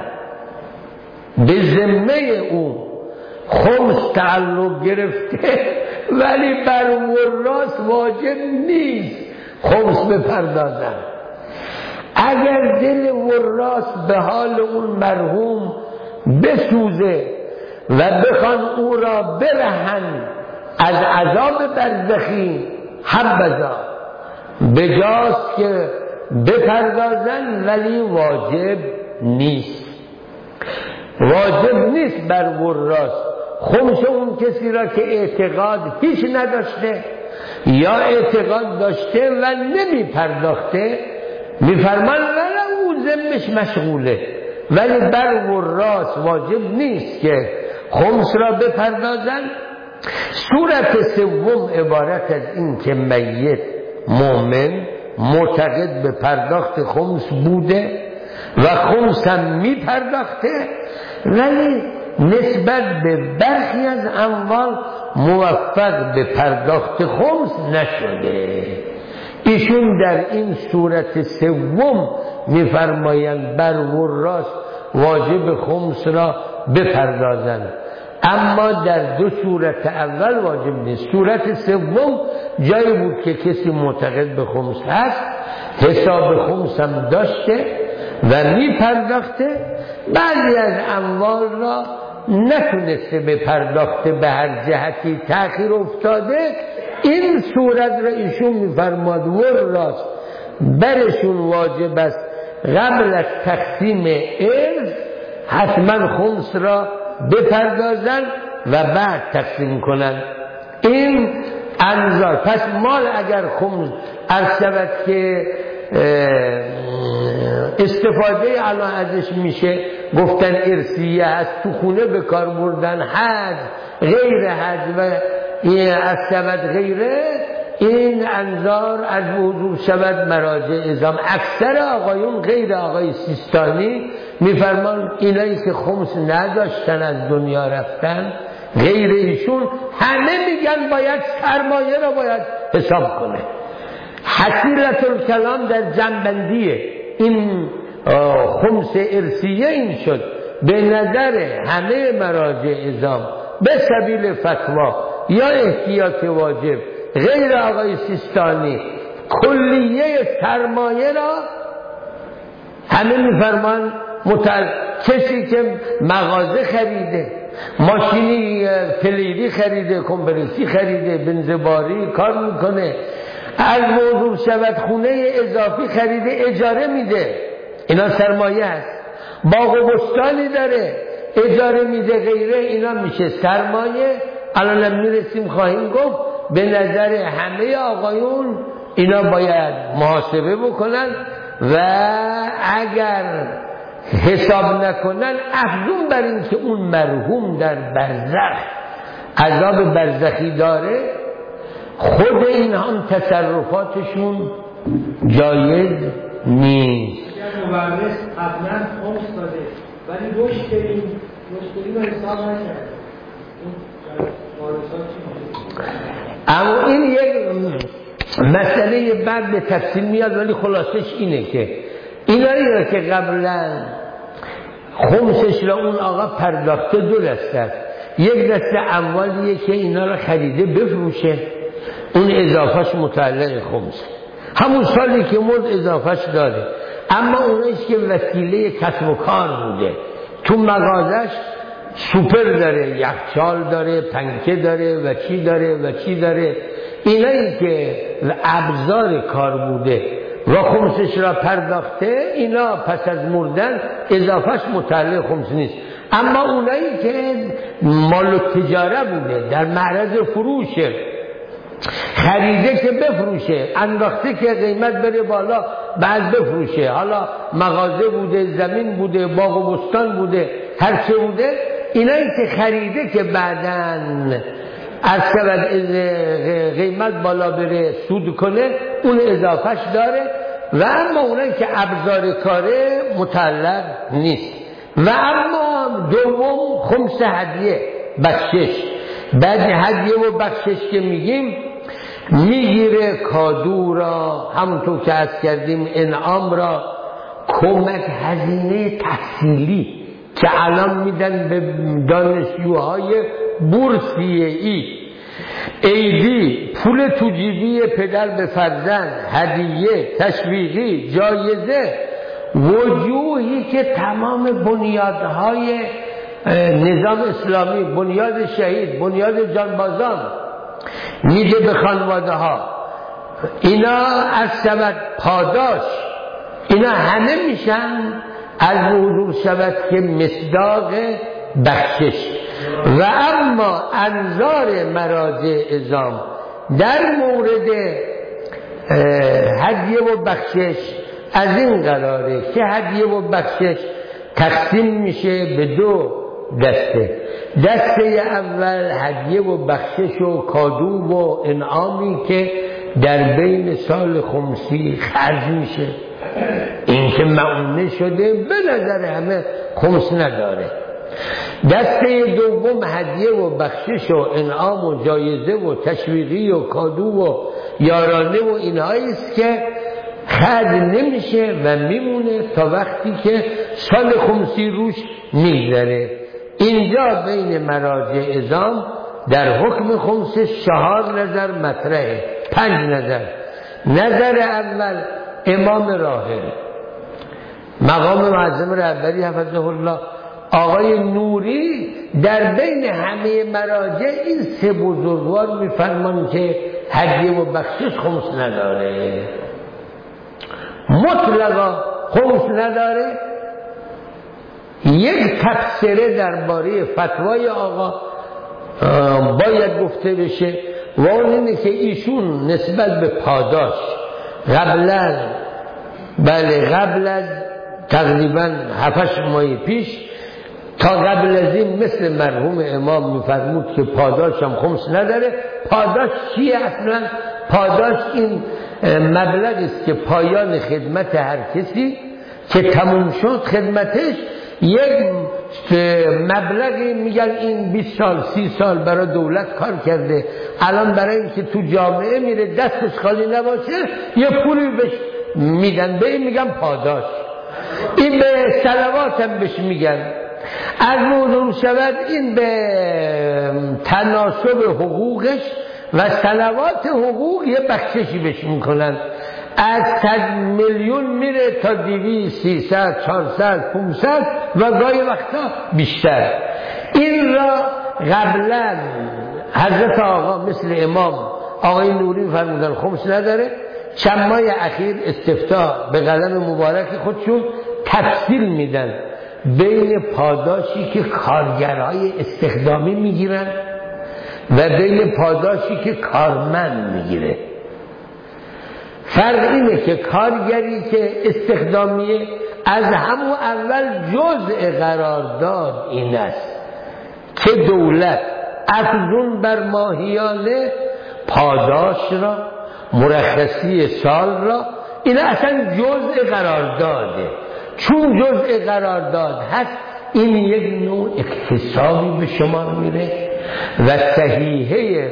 به ذمه او خمس تعلق گرفته ولی بر وراث واجب نیست خمس بپردازن. اگر دل وراث به حال اون مرحوم بسوزه و بخوان او را برهن از عذاب برزخی، حبذا بجاست که بپردازن ولی واجب نیست. واجب نیست بر وراث خمس اون کسی را که اعتقاد هیچ نداشته یا اعتقاد داشته و نمی پرداخته، میفرمان ولی او ذمش مشغوله، ولی بر وراث واجب نیست که خمس را بپردازن. صورت سوم عبارت از این که میت مؤمن معتقد به پرداخت خمس بوده و خمس هم می پرداخته ولی نسبت به برخی از اموال موفق به پرداخت خمس نشده. ایشون در این صورت سوم میفرمایند بر وراث واجب خمس را بپردازند، اما در دو صورت اول واجب نیست. صورت سوم جایی بود که کسی معتقد به خمس هست، حساب خمس هم داشته و می پرداخته، بعضی از اموال را نتونسته به پرداخته، به هر جهتی تأخیر افتاده. این صورت را ایشون میفرماد وراث برشون واجب است قبل از تقسیم ارث حتما خمس را بپردازن و بعد تقسیم کنن. این انظار. پس مال اگر خمس عرض شود که استفاده الان ازش میشه گفتن ارثیه هست، تو خونه به کار بردن، حج غیر حج و از شود غیره، این انظار از حضور شود مراجع ازام. اکثر آقایون غیر آقای سیستانی میفرمان اینایی که خمس نداشتن از دنیا رفتن غیر ایشون همه میگن باید سرمایه را باید حساب کنه. حسیلت الکلام در جنبندیه این خمس ارثیه این شد به نظر همه مراجع ازام به سبیل فتوا یا احتیاط واجب غیر آقای سیستانی کلیه سرمایه را همه میفرمان متعلق کسی که مغازه خریده، ماشینی پلیری خریده، کمپرسی خریده، بنزباری کار میکنه، از موضوع شود خونه اضافی خریده اجاره میده، اینا سرمایه هست. باغ و بستانی داره اجاره میده غیره، اینا میشه سرمایه. الان میرسیم خواهیم گفت به نظر همه آقایون اینا باید محاسبه بکنن و اگر حساب نکنن افزون بر این که اون مرحوم در برزخ عذاب برزخی داره، خود این هم تصرفاتشون جایز نیست. اگر مورث قبلا خمس داده ولی مشکلی مشکلی رو حساب نکرد، اما این یک مسئله بعد به تفصیل میاد ولی خلاصش اینه که اینایی را که قبلا خمسش را اون آقا پرداخته دو دسته است. یک دسته اموالیه که اینا را خریده بفروشه، اون اضافهش متعلق خمس، همون سالی که مرد اضافهش داره. اما اونایش که وسیله کسب و کار بوده، تو مغازش سوپر داره، یخچال داره، پنکه داره و چی داره و چی داره، اینایی که ابزار کار بوده و خمسش را پرداخته، اینا پس از مردن اضافهش متعلق خمس نیست. اما اونایی که مال و تجاره بوده، در معرض فروشه، خریده که بفروشه، انداخته که قیمت بره بالا بعد بفروشه، حالا مغازه بوده، زمین بوده، باغ و بستان بوده، هر چه بوده، اینایی که خریده که بعداً از شود قیمت بالا بره سود کنه، اون اضافهش داره. و اما اونایی که ابزار کاره متعلق نیست. و اما دوم خمس هدیه بخشش. بعد هدیه و بخشش که میگیم میگیره کادو را، همونطور که عرض کردیم انعام را، کمک هزینه تحصیلی که الان میدن به دانشجوهای بورسیه ای، عیدی، پول تو جیبی پدر به فرزند، هدیه، تشویقی، جایزه، وجوهی که تمام بنیادهای نظام اسلامی، بنیاد شهید، بنیاد جانبازان میده به خانواده ها، اینا از شود پاداش، اینا همه میشن از حضور شود که مصداق بخشش. و اما انظار مراجع عظام در مورد هدیه و بخشش از این قراره که هدیه و بخشش تقسیم میشه به دو دسته. دسته اول هدیه و بخشش و کادو و انعامی که در بین سال خمسی خرج میشه، این که معونه شده به نظر همه خمس نداره. دسته دوم هدیه و بخشش و انعام و جایزه و تشویقی و کادو و یارانه و اینهایی است که خرج نمیشه و میمونه تا وقتی که سال خمسی روش میگذره. اینجا بین مراجع عظام در حکم خمس چهار نظر مطرحه، پنج نظر. نظر اول امام راحل مقام معظم رهبری حفظه الله آقای نوری در بین همه مراجع این سه بزرگوار میفرمان که هدیه و بخشش خمس نداره، مطلقا خمس نداره. یک تفسیره درباره فتوای آقا باید گفته بشه و اون اینه که ایشون نسبت به پاداش قبل از بله قبل از تقریبا هفتش ماه پیش تا قبل از این مثل مرحوم امام میفرمود که پاداش هم خمس نداره. پاداش چیه اصلا؟ پاداش این مبلغ است که پایان خدمت هر کسی که تموم شد خدمتش یک مبلغی، میگن این بیست سال سی سال برای دولت کار کرده، الان برای اینکه تو جامعه میره دستش خالی نباشه یه پولی بهش میدن، به این میگن پاداش. این به صلوات هم بهش میگن. از موضوع شود این به تناسب حقوقش و صلوات حقوق یه بخششی بهش میکنن، از صد میلیون میره تا دویست، سیصد، چهارصد، پانصد و گاهی وقتا بیشتر. این را قبلا حضرت آقا مثل امام آقای نوری فرمودن خمس نداره. چند ماه اخیر استفتاء به قلم مبارک خودشون تفصیل میدن بین پاداشی که کارگرهای استخدامی میگیرن و بین پاداشی که کارمند میگیره. فرق اینه که کارگری که استخدامیه از همون اول جزء قرارداد این است که دولت افزون بر ماهیانه پاداش را، مرخصی سال را، این اصلا جزء قرارداده. چون جزء قرارداد هست این یک نوع اکتسابی به شما میره و صحیحه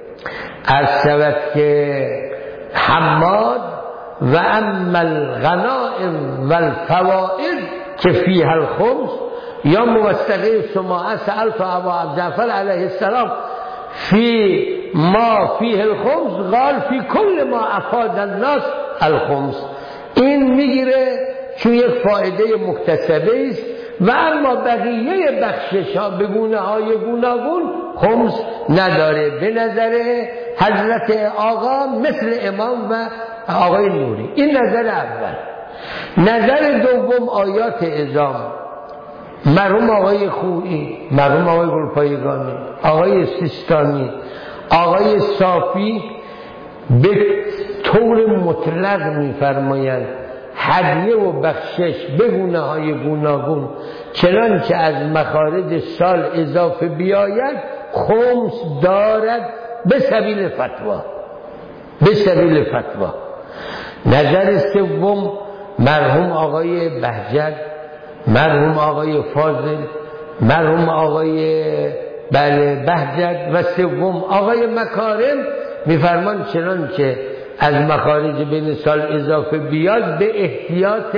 از شود که حماد و اما الغنائم و الفوائد که فیها الخمس یا موثقه سماعه سألت ابا جعفر علیه السلام فی ما فیه الخمس قال فی کل ما افاد الناس الخمس. این میگیره چون یک فایده مکتسبه است و اما بقیه بخشش ها به گونه های گوناگون خمس نداره. به نظر حضرت آقا مثل امام و آقای نوری. این نظر اول. نظر دوم آیات عظام مرحوم آقای خویی، مرحوم آقای گلپایگانی، آقای سیستانی، آقای صافی به طور مطلق میفرمایند هدیه و بخشش به گونه های گوناگون چنانچه از مخارج سال اضافه بیاید خمس دارد به سبیل فتوا، به سبیل فتوا. نظر سوم مرحوم آقای بهجت مرحوم آقای فاضل، مرحوم آقای بله بهجت و سوم آقای مکارم میفرمان چنانچه از مخارج بین سال اضافه بیاد به احتیاط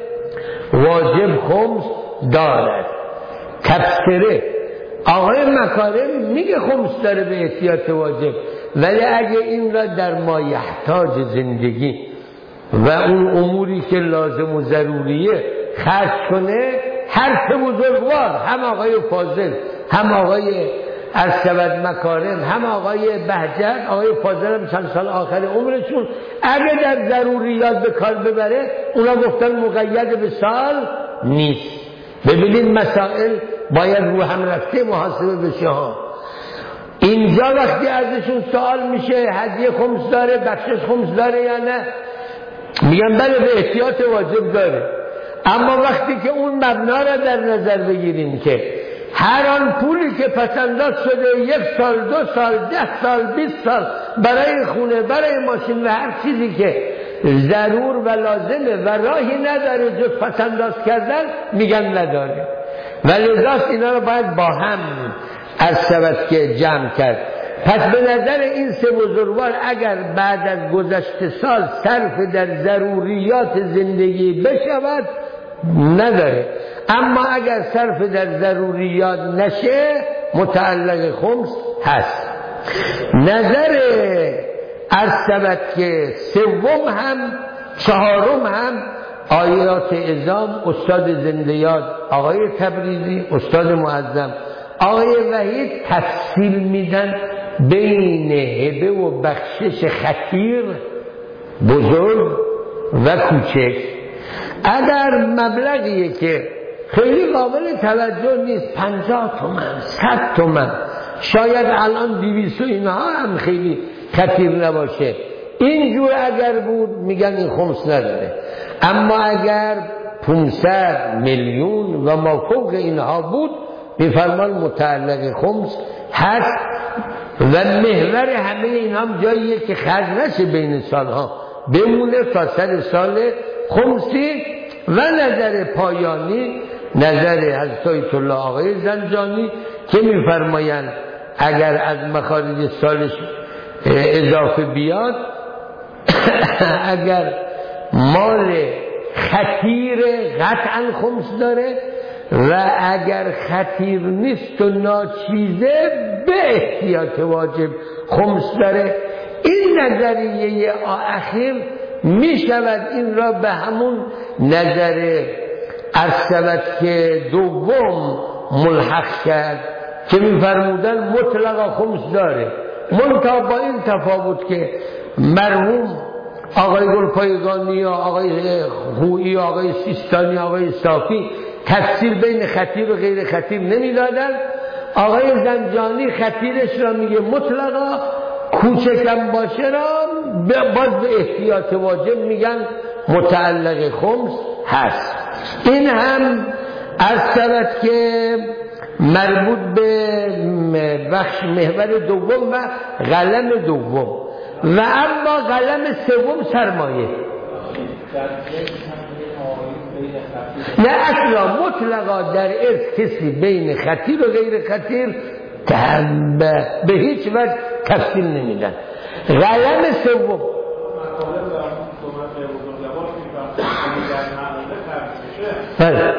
واجب خمس دارد. تبصره آقای مکارم میگه خمس داره به احتیاط واجب، ولی اگه این را در مایحتاج زندگی و اون اموری که لازم و ضروریه خرج کنه، هر سه بزرگوار، هم آقای فاضل، هم آقای ارشد مکارم، هم آقای بهجت، آقای فاضل هم چند سال آخر عمرشون اگه در ضروریات به کار ببره، اونا گفتن مقید به سال نیست. ببینید مسائل باید رو هم رفته محاسبه بشه ها. اینجا وقتی ازشون سوال میشه هدیه خمس داره، بخشش خمس داره یا نه، میگن بله به احتیاط واجب داره. اما وقتی که اون مبنا را در نظر بگیریم که هر آن پولی که پسنداز شده یک سال، دو سال، ده سال، بیست سال برای خونه، برای ماشین و هر چیزی که ضرور و لازمه و راهی نداره جز پسنداز کردن، میگن نداره. ولی راست اینا رو باید با هم از شود که جمع کرد. پس به نظر این سه بزرگوار اگر بعد از گذشته سال صرف در ضروریات زندگی بشود نداره، اما اگر صرف در ضروریات نشه متعلق خمس هست. نظر ارشد که سوم هم چهارم هم آیات اعظام استاد زندیات آقای تبریزی، استاد معظم آقای وحید تفصیل میدن بین هبه و بخشش خطیر، بزرگ و کوچک. اگر مبلغیه که خیلی قابل توجه نیست، پنجاه تومن، صد تومن، شاید الان دویست و اینها هم خیلی خطیر نباشه، اینجور اگر بود میگن این خمس نداره. اما اگر پانصد میلیون و ما فوق اینها بود میفرمان متعلق خمس هست و محور همه این هم جاییه که خرج نشه بین سالها، بمونه تا سر سال خمسی. و نظر پایانی نظر حضرت آیت الله آقای زنجانی که میفرمایند اگر از مخارج سالش اضافه بیاد اگر مال خطیر قطعا خمس داره و اگر خطیر نیست و ناچیزه به احتیاط واجب خمس داره. این نظریه اخیر می شود این را به همون نظر ارشد که دوم ملحق کرد که می فرمودن مطلقا خمس داره، منتها با این تفاوت که مرحوم آقای گلپایگانی، آقای خویی، آقای سیستانی، آقای صافی تفسیر بین خطیر و غیر خطیر نمی دادن. آقای زنجانی خطیرش را میگه مطلقا، کوچکم باشه را باز به احتیاط واجب میگن متعلق خمس هست. این هم از شود که مربوط به بخش محور دوم و قلم دوم. و اما قلم سوم سرمایه نه اصلا مطلقا در ارث کسی بین خطیر و غیر خطیر به هیچ وجه تفصیل نمیدن. قلم سوم بله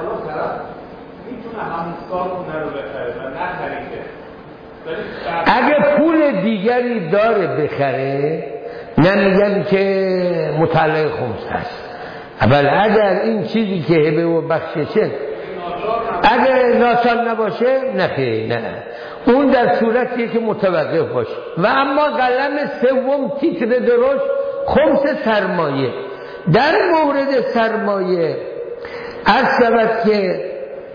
اگه پول دیگری داره بخره نمیگن که متعلق خمس هست. اول اگر این چیزی که هبه و بخششه اگر ناچار نباشه نخیر، نه اون در صورتیه که متوقف باشه. و اما قلم سوم تیتر درشت خمس سرمایه. در مورد سرمایه از شود که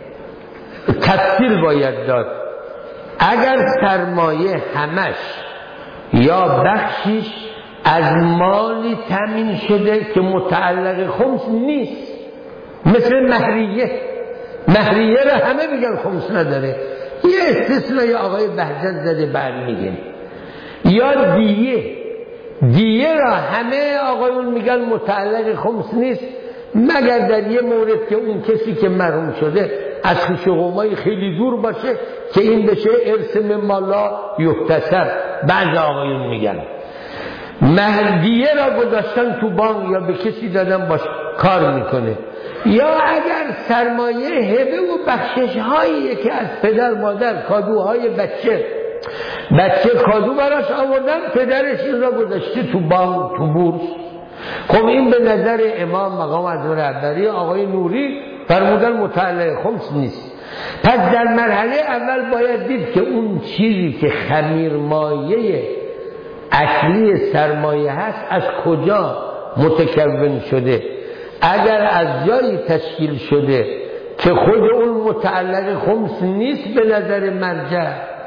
تفصیل باید داد. اگر سرمایه همش یا بخشیش از مالی تامین شده که متعلق خمس نیست، مثل مهریه، مهریه را همه میگن خمس نداره، یه استثنای آقای بهجت زده برمیگن. یا دیه، دیه را همه آقایون میگن متعلق خمس نیست، مگر در یه مورد که اون کسی که محروم شده از خویش قومای خیلی دور باشه که این بشه ارث ممالا یحتسب. بعض آقایون میگن مهدیه را گذاشتن تو بانک یا به کسی دادن باش کار میکنه، یا اگر سرمایه هبه و بخشش هایی که از پدر مادر کادوهای بچه بچه کادو براش آوردن، پدرش این را گذاشته تو بانک تو بورس. خب این به نظر امام مقام اعظم رهبری آقای نوری فرمودن متعلق خمس نیست. پس در مرحله اول باید دید که اون چیزی که خمیرمایه اصلی سرمایه هست از کجا متکون شده. اگر از جایی تشکیل شده که خود اون متعلق خمس نیست به نظر مرجع،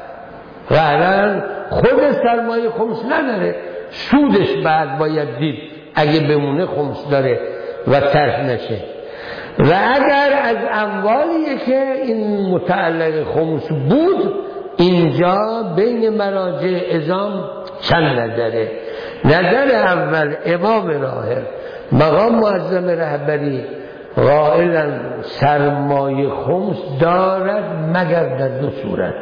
غیرن خود سرمایه خمس نداره، سودش بعد باید دید اگه بمونه خمس داره و طرح نشه. و اگر از اموالیه که این متعلق خمس بود، اینجا بین مراجع ازام چند نظره. نظر اول امام راهب مقام معظم رهبری قائلا سرمایه خمس دارد مگر در دو صورت،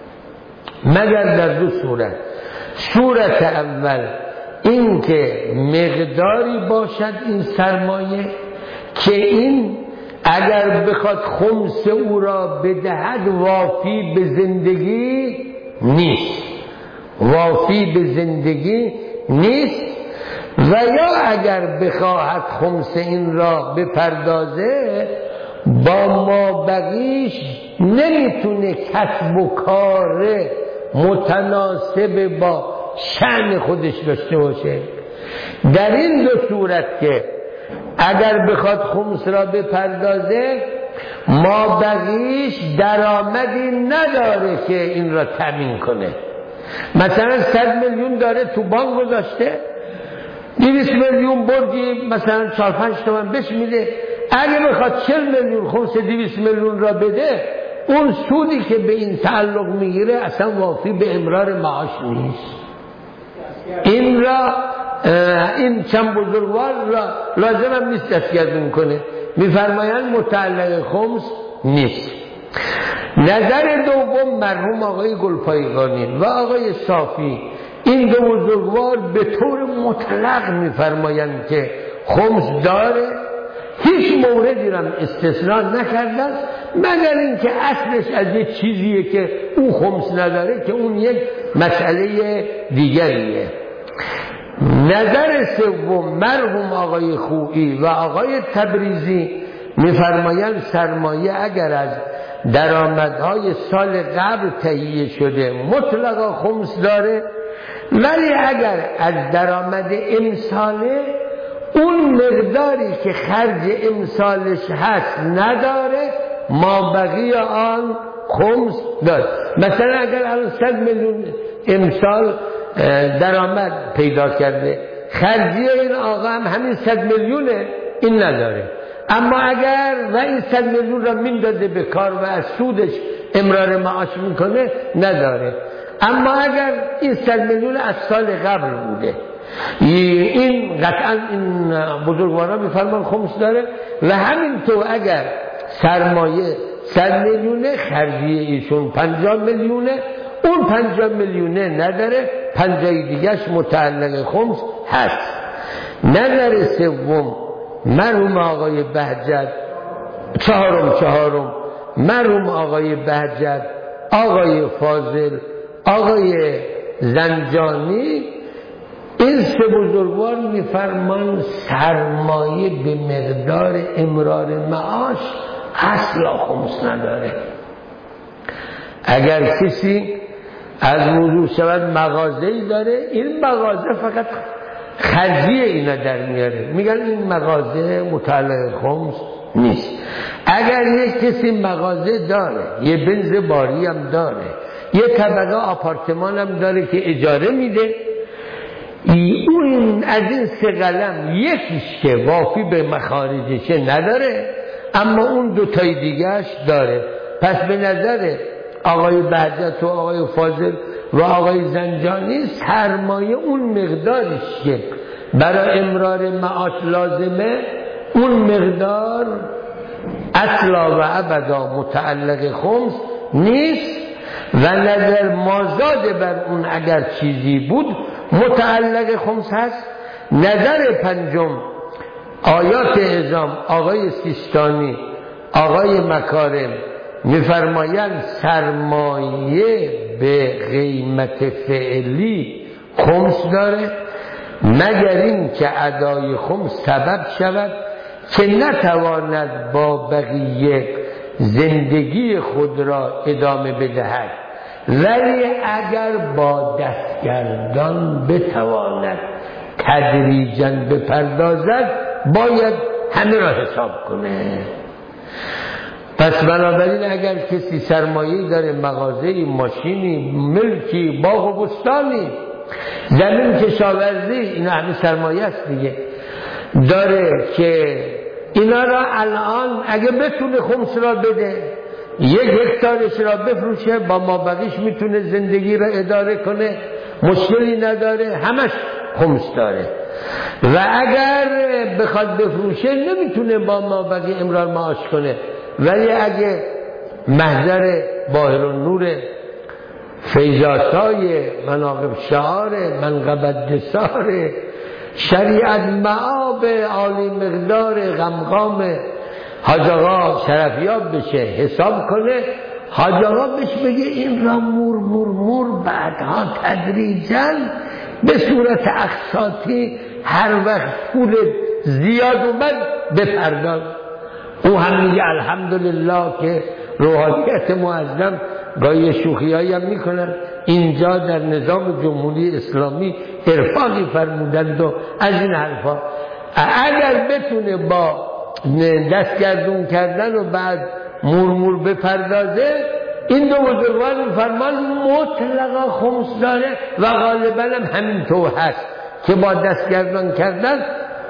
مگر در دو صورت. صورت اول این که مقداری باشد این سرمایه که این اگر بخواد خمس او را بدهد وافی به زندگی نیست، وافی به زندگی نیست. و یا اگر بخواهد خمس این را بپردازه با ما بقیش نمیتونه کسب و کار متناسب با شأن خودش داشته باشه. در این دو صورت که اگر بخواد خمس را بپردازه ما بقیش درآمدی نداره که این را تامین کنه. مثلا صد میلیون داره تو بانک گذاشته، دویست میلیون بردی مثلا چهار پنج تومن بهش میده، اگه بخواد چهل میلیون خمس دویست میلیون را بده، اون سودی که به این تعلق میگیره اصلا وافی به امرار معاش نیست. این را این چند بزرگوار را لازم هم نیست دستگردون کنه، میفرمایند متعلق خمس نیست. نظر دوم مرحوم آقای گلپایگانی و آقای صافی، این دو بزرگوار به طور مطلق میفرمایند که خمس داره، هیچ موردی را استثناء نکردن مگر اینکه اصلش از یک چیزیه که اون خمس نداره که اون یک مسئله دیگریه. نظر سوم مرحوم آقای خویی و آقای تبریزی میفرمایند سرمایه اگر از درآمدهای سال قبل تهیه شده مطلقا خمس داره، ولی اگر از درآمد امساله اون مقداری که خرج امسالش هست نداره، ما بقی آن خمس داره. مثلا اگر الان صد میلیون امسال درآمد پیدا کرده، خرجی این آقا هم همین صد میلیونه، این نداره. اما اگر و این صد میلیون را میندازه به کار و از سودش امرار معاش میکنه، نداره. اما اگر این صد میلیون از سال قبل بوده، این قطعا این بزرگواران میفرمان خمس داره. و همینطور اگر سرمایه صد میلیونه، خرجی ایشون پنجاه میلیونه، اون پنجاه میلیونه نداره، پنجاه دیگهش متعلق خمس هست. نظر سوم مرحوم آقای بهجت، چهارم چهارم مرحوم آقای بهجت، آقای فاضل، آقای زنجانی، این سه بزرگوار میفرمان سرمایه به مقدار امرار معاش اصلا خمس نداره. اگر کسی از موضوع شود مغازه‌ای داره، این مغازه فقط خرجی اینا در میاره، میگن این مغازه متعلق خمس نیست. اگر یک کسی مغازه داره، یه بنز باری هم داره، یه طبقه آپارتمان هم داره که اجاره میده، اون از این سه قلم یکیش که وافی به مخارجشه نداره، اما اون دوتای دیگهش داره. پس به نظر آقای بهجت و آقای فاضل و آقای زنجانی سرمایه اون مقدارش که برای امرار معاش لازمه اون مقدار اصلا و ابدا متعلق خمس نیست و نظر مازاد بر اون اگر چیزی بود متعلق خمس هست. نظر پنجم آیات اعظام آقای سیستانی آقای مکارم میفرمایند سرمایه به قیمت فعلی خمس داره مگر این که ادای خمس سبب شود که نتواند با بقیه زندگی خود را ادامه بدهد، ولی اگر با دستگردان بتواند تدریجاً بپردازد باید همه را حساب کنه. پس بنابراین اگر کسی سرمایه‌ای داره، مغازه‌ای، ماشینی، ملکی، باغ و بستانی، زمین کشاورزی، اینا همه سرمایه است دیگه، داره که اینا را الان اگه بتونه خمس را بده، یک هکتارش را بفروشه، با مابقیش میتونه زندگی را اداره کنه، مشکلی نداره، همش خمس داره. و اگر بخواد بفروشه نمیتونه با مابقی امرار معاش کنه، ولی اگه محضر باهر و نور فیضاتای مناقب شعار منقبت دسار شریعت معاب عالی مقدار غمغام حاج آقا شرفیاب بشه حساب کنه، حاج آقا بهش بگه این را مور مور مور بعدها تدریجاً به صورت اقساطی هر وقت پول زیاد اومد بپرداز. او هم میگه الحمدلله که روحانیت معظم گاهی شوخیایی هم میکنن، اینجا در نظام جمهوری اسلامی ارفاقی فرمودند و از این حرفا. اگر بتونه با دستگردون کردن و بعد مورمور بپردازه، این دو بزرگوار فرمان مطلقا خمس داره و غالبا هم همینطور هست که با دستگردون کردن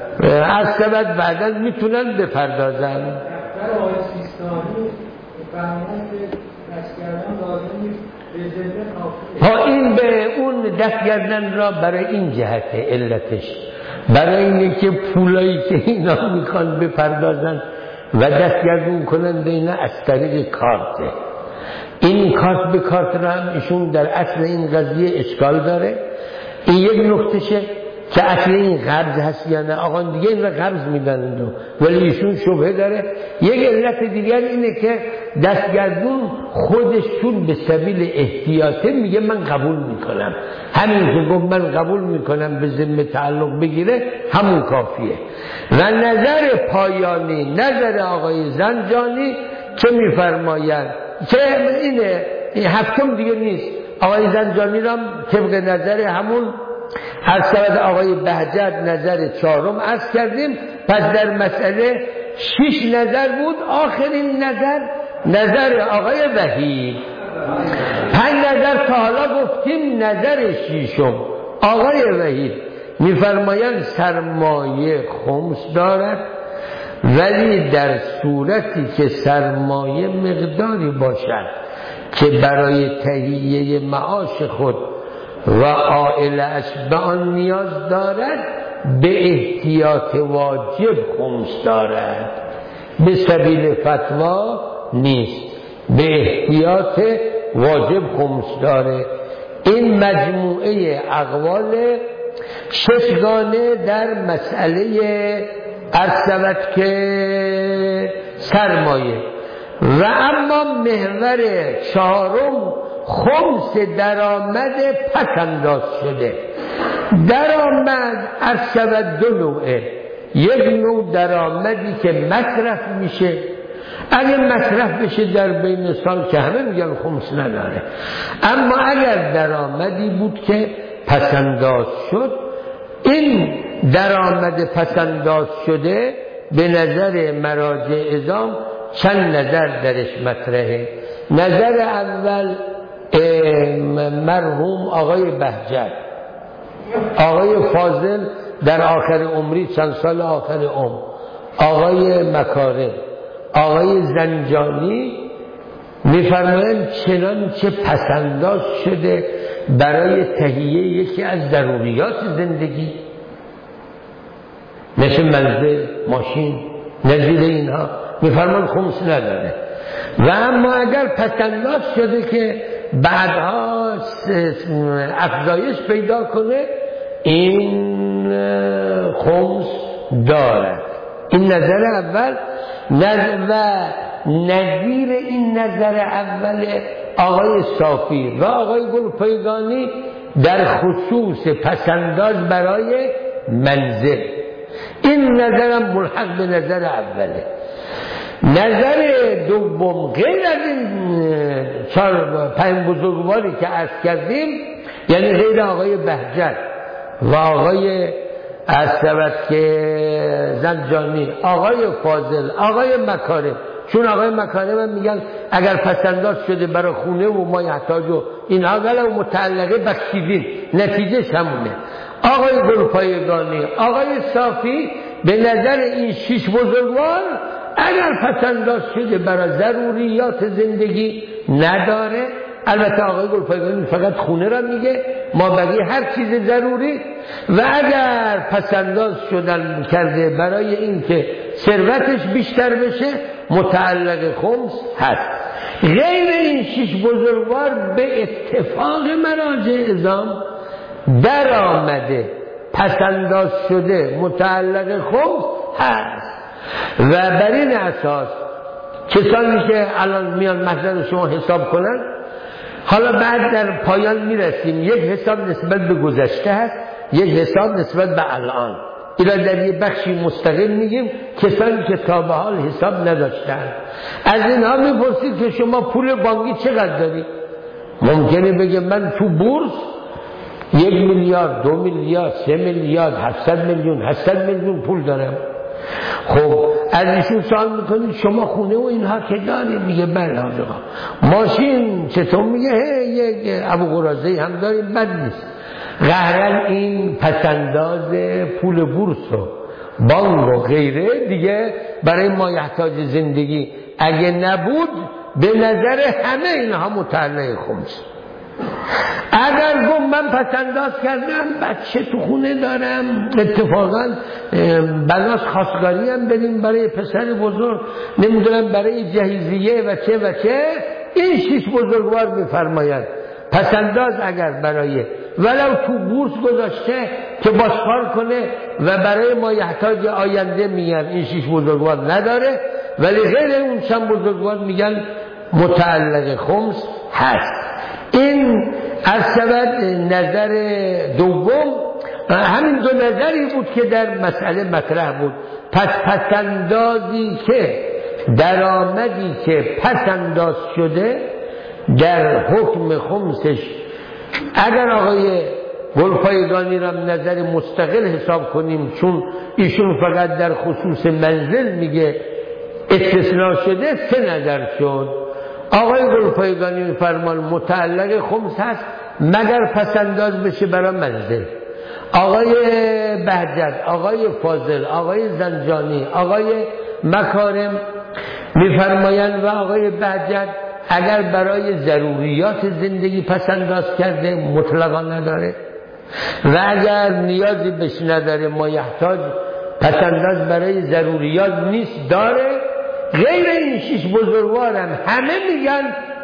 از سبت بعدا میتونن بپردازن. در آقای سیستانی فرمان که دستگردن لازم نیست به زنده کافی. ها این به اون دستگردن را برای این جهت علتش، برای اینه که پولایی که اینا میخوان بپردازن و دستگردون کنن به اینا از طریق کارته. این کارت به کارت را هم ایشون در اصل این قضیه اشکال داره. این یک نکتهشه که اصل این قرض هست یا نه، آقا دیگه این را قرض میدن ولی ایشون شبهه داره. یک علت دیگر اینه که دستگردون خودشون به سبیل احتیاطه میگه من قبول میکنم، همین که گفت من قبول میکنم به ذمه تعلق بگیره همون کافیه. و نظر پایانی نظر آقای زنجانی که میفرماید که اینه این هفتم دیگه نیست، آقای زنجانی را طبق نظر همون از سبب آقای بهجت نظر چهارم عرض کردیم. پس در مسئله شش نظر بود، آخرین نظر نظر آقای وحید. پنج نظر تا حالا گفتیم، نظر ششم آقای وحید میفرمایند سرمایه خمس دارد، ولی در صورتی که سرمایه مقداری باشد که برای تهیه معاش خود و عائله اش به آن نیاز دارد، به احتیاط واجب خمس دارد، به سبیل فتوا نیست، به احتیاط واجب خمس داره. این مجموعه اقوال ششگانه در مسئله ارسبت که سرمایه. و اما محور چهارم خمس درآمد پسنداز شده. درآمد ارسبت دو نوعه، یک نوع درآمدی که مصرف میشه، اگر مصرف بشه در بین سال که همه میگن خمس نداره، اما اگر درآمدی بود که پسنداز شد، این درآمد پسنداز شده به نظر مراجع اعظام چند نظر درش مطرحه. نظر اول مرحوم آقای بهجت، آقای فاضل در آخر عمری چند سال آخر عمر، آقای مکارم، آقای زنجانی میفرمایند چنانچه پسنداز شده برای تهیه یکی از ضروریات زندگی، مثل منزل، ماشین، نظیر اینها میفرمان خمس نداره. و اما اگر پسنداز شده که بعدها افزایش پیدا کنه این خمس دارد. این نظر اول. و نظیر این نظر اول آقای صافی و آقای گلپایگانی در خصوص پسنداز برای منزل، این نظرم ملحق به نظر اوله. نظر دوم غیر از این چهار پنج بزرگواری که عرض کردیم، یعنی غیر آقای بهجت و آقای عصبت که زنجانی، آقای فاضل، آقای مکارم، چون آقای مکارم هم میگن اگر پسنداز شده برای خونه و ما یحتاج و اینها ولو متعلقه بخشیدین، نتیجه همونه. آقای گلپایگانی، آقای صافی به نظر این شش بزرگوار اگر پسنداز شده برای ضروریات زندگی نداره. البته آقای گلپایگانی فقط خونه را میگه، ما بقیه هر چیز ضروری. و اگر پسنداز شدن کرده برای این که ثروتش بیشتر بشه متعلق خمس هست. غیر این شش بزرگوار به اتفاق مراجع عظام در آمده پسنداز شده متعلق خمس هست. و بر این اساس کسانی که الان میان محضر شما حساب کنن، حالا بعد در پایان میرسیم، یک حساب نسبت به گذشته هست، یک حساب نسبت به الان. اینا در یه بخشی مستقل میگیم کسانی که تا به حال حساب نداشتن. از اینها میپرسید که شما پول بانکی چقدر داری؟ ممکنه بگه من تو بورس یک میلیارد، دو میلیارد، سه میلیارد، هفتصد میلیون، هشتصد میلیون پول دارم. خب از ایشون سوال میکنید شما خونه و اینها که داری؟ میگه بله آقا. ماشین چطور؟ میگه یک ابو قرازه هم داریم، بد نیست. قهرن این پسنداز پول بورس و بانک و غیره دیگه برای ما یحتاج زندگی اگه نبود به نظر همه اینها متعلق خمس. اگر گم من پسنداز کردم بچه تو خونه دارم، اتفاقا بناس خواستگاری هم بریم برای پسر بزرگ، نمیدونم برای جهیزیه و چه و چه، این شش بزرگوار میفرماید پسنداز اگر برای ولو تو بورس گذاشته که باشکار کنه و برای ما یحتاج آینده میگن این شش بزرگوار نداره، ولی غیر اون چند بزرگوار میگن متعلق خمس هست. این از سبب نظر دوم همین دو نظری بود که در مسئله مطرح بود. پس پسندازی که درآمدی که پسنداز شده در حکم خمسش، اگر آقای گلپایگانی را نظر مستقل حساب کنیم چون ایشون فقط در خصوص منزل میگه استثناء شده، سه نظر شد. آقای گلپایگانی فرمان متعلق خمس هست مگر پسنداز بشه برای منزل. آقای بهجت، آقای فاضل، آقای زنجانی، آقای مکارم میفرمایند و آقای بهجت اگر برای ضروریات زندگی پسنداز کرده مطلقا نداره و اگر نیازی بهش نداره ما یحتاج پسنداز برای ضروریات نیست داره. غیر این شش بزرگوارم همه میگن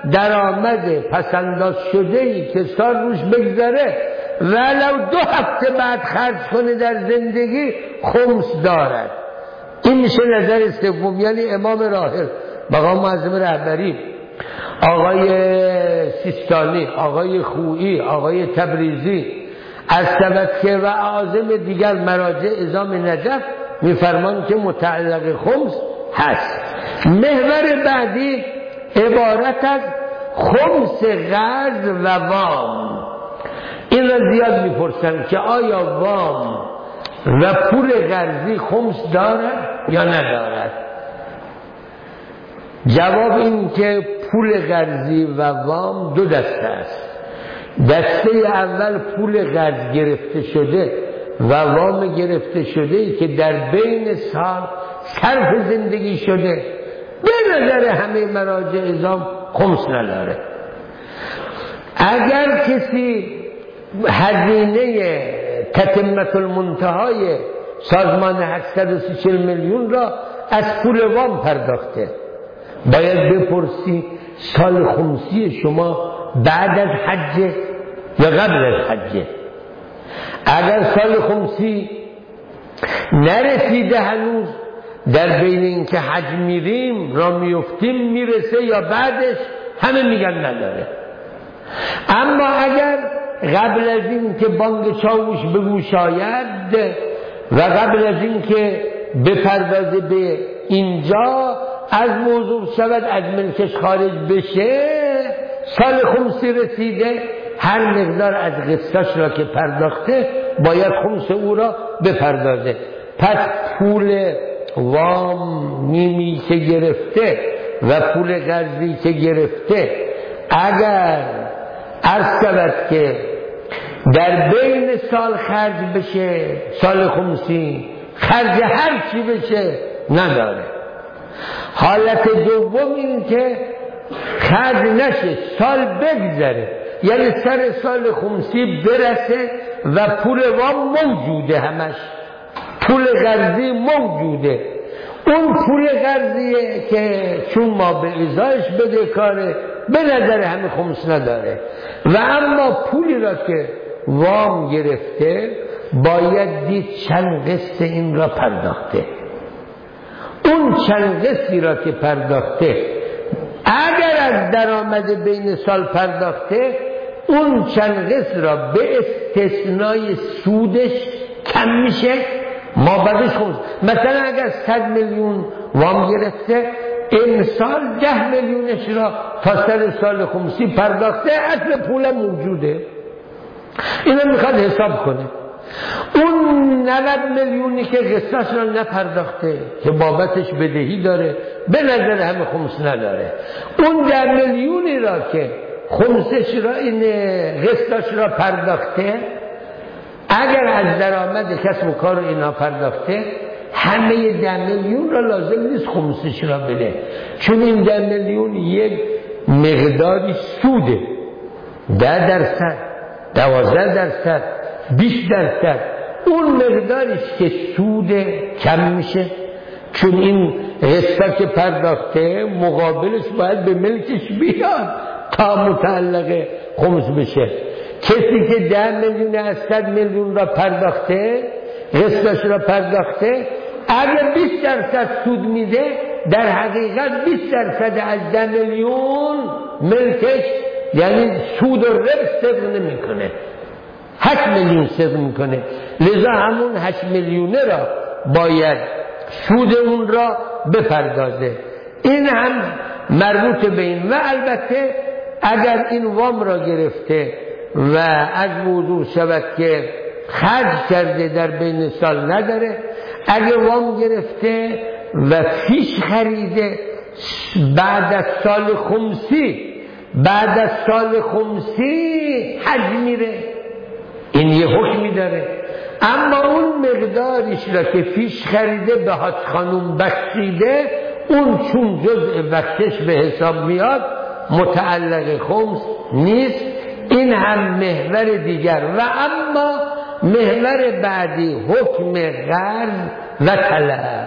درآمد پسنداز شده ای که سال روش بگذره ولو دو هفته بعد خرج کنه در زندگی خمس دارد. این میشه نظر سوم، یعنی امام راحل مقام معظم رهبری، آقای سیستانی، آقای خویی، آقای تبریزی، از طبقه و اعاظم دیگر مراجع عظام نجف میفرمان که متعلق خمس هست. محور بعدی عبارت از خمس قرض و وام. این را زیاد میپرسن که آیا وام و پول قرضی خمس دارد یا ندارد؟ جواب این که پول قرضی و وام دو دسته است. دسته اول پول قرض گرفته شده و وام گرفته شده ای که در بین سال صرف زندگی شده، به نظر همه مراجع عظام خمس نداره. اگر کسی هزینه تتمت المنتهای سازمان هشتصد و سی میلیون را از پول وام پرداخته. باید بپرسی سال خمسی شما بعد از حج یا قبل از حج؟ اگر سال خمسی نرسیده هنوز، در بین این که حج میریم را میفتیم میرسه یا بعدش، همه میگن نداره. اما اگر قبل از این که بانگ چاوش بگوش آید و قبل از این که بپردازه به اینجا از موضوع شود، از ملکش خارج بشه، سال خمسی رسیده، هر مقدار از قسطش را که پرداخته باید خمس او را بپردازه. پس پول وام نیمی که گرفته و پول قرضی که گرفته اگر عرض شود که در بین سال خرج بشه، سال خمسی خرج هر چی بشه نداره. حالت دوم این که خرج نشه، سال بگذره، یعنی سر سال خمسی برسه و پول وام موجوده، همش پول قرضی موجوده. اون پول قرضیه که چون ما به ازایش بده کاره، به نظر همه خمس نداره. و اما پولی را که وام گرفته باید دید چند قسط این را پرداخته. اون چند قسطی را که پرداخته اگر از درآمد بین سال پرداخته، اون چند قسط را به استثنای سودش کم میشه، ما بعدش خمس. مثلا اگر صد میلیون وام گرفته، این سال ده میلیونش را تا سر سال خمسی پرداخته، اصل پول موجوده، اینا میخواد حساب کنه. اون نود میلیونی که قسطش را نپرداخته که بابتش بدهی داره، به نظر همه خمس نداره. اون ده میلیونی را که خمسش را این قسطش را پرداخته، اگر از درآمد کسب و کار اینا پرداخته، همه ده میلیون را لازم نیست خمسش را بده، چون این ده میلیون یک مقداری سوده، ده درصد، دوازده درصد، بیست درصد. اون مقداریش که سود کم میشه، چون این قسطا که پرداخته مقابلش باید به ملکش بیاد تا متعلق خمس بشه. کسی که ده میلیون از صد میلیون را پرداخته، قسطش را پرداخته، اگر بیست درصد سود میده، در حقیقت بیست درصد از ده میلیون ملکش، یعنی سود و ربح صفر نمیکنه، هشت میلیون صفر میکنه. لذا همون هشت میلیونه را باید سود اون را بپردازه. این هم مربوط به این. و البته اگر این وام را گرفته و از موضوع شود که خرج کرده در بین سال نداره، اگر وام گرفته و پیش خریده بعد از سال خمسی، بعد از سال خمسی حج میره، این یه حکمی داره. اما اون مقداریش را که پیش خریده به حاج خانوم بخشیده، اون چون جزء وقتش به حساب میاد، متعلق خمس نیست. این هم محور دیگر. و اما محور بعدی حکم قرض و طلب،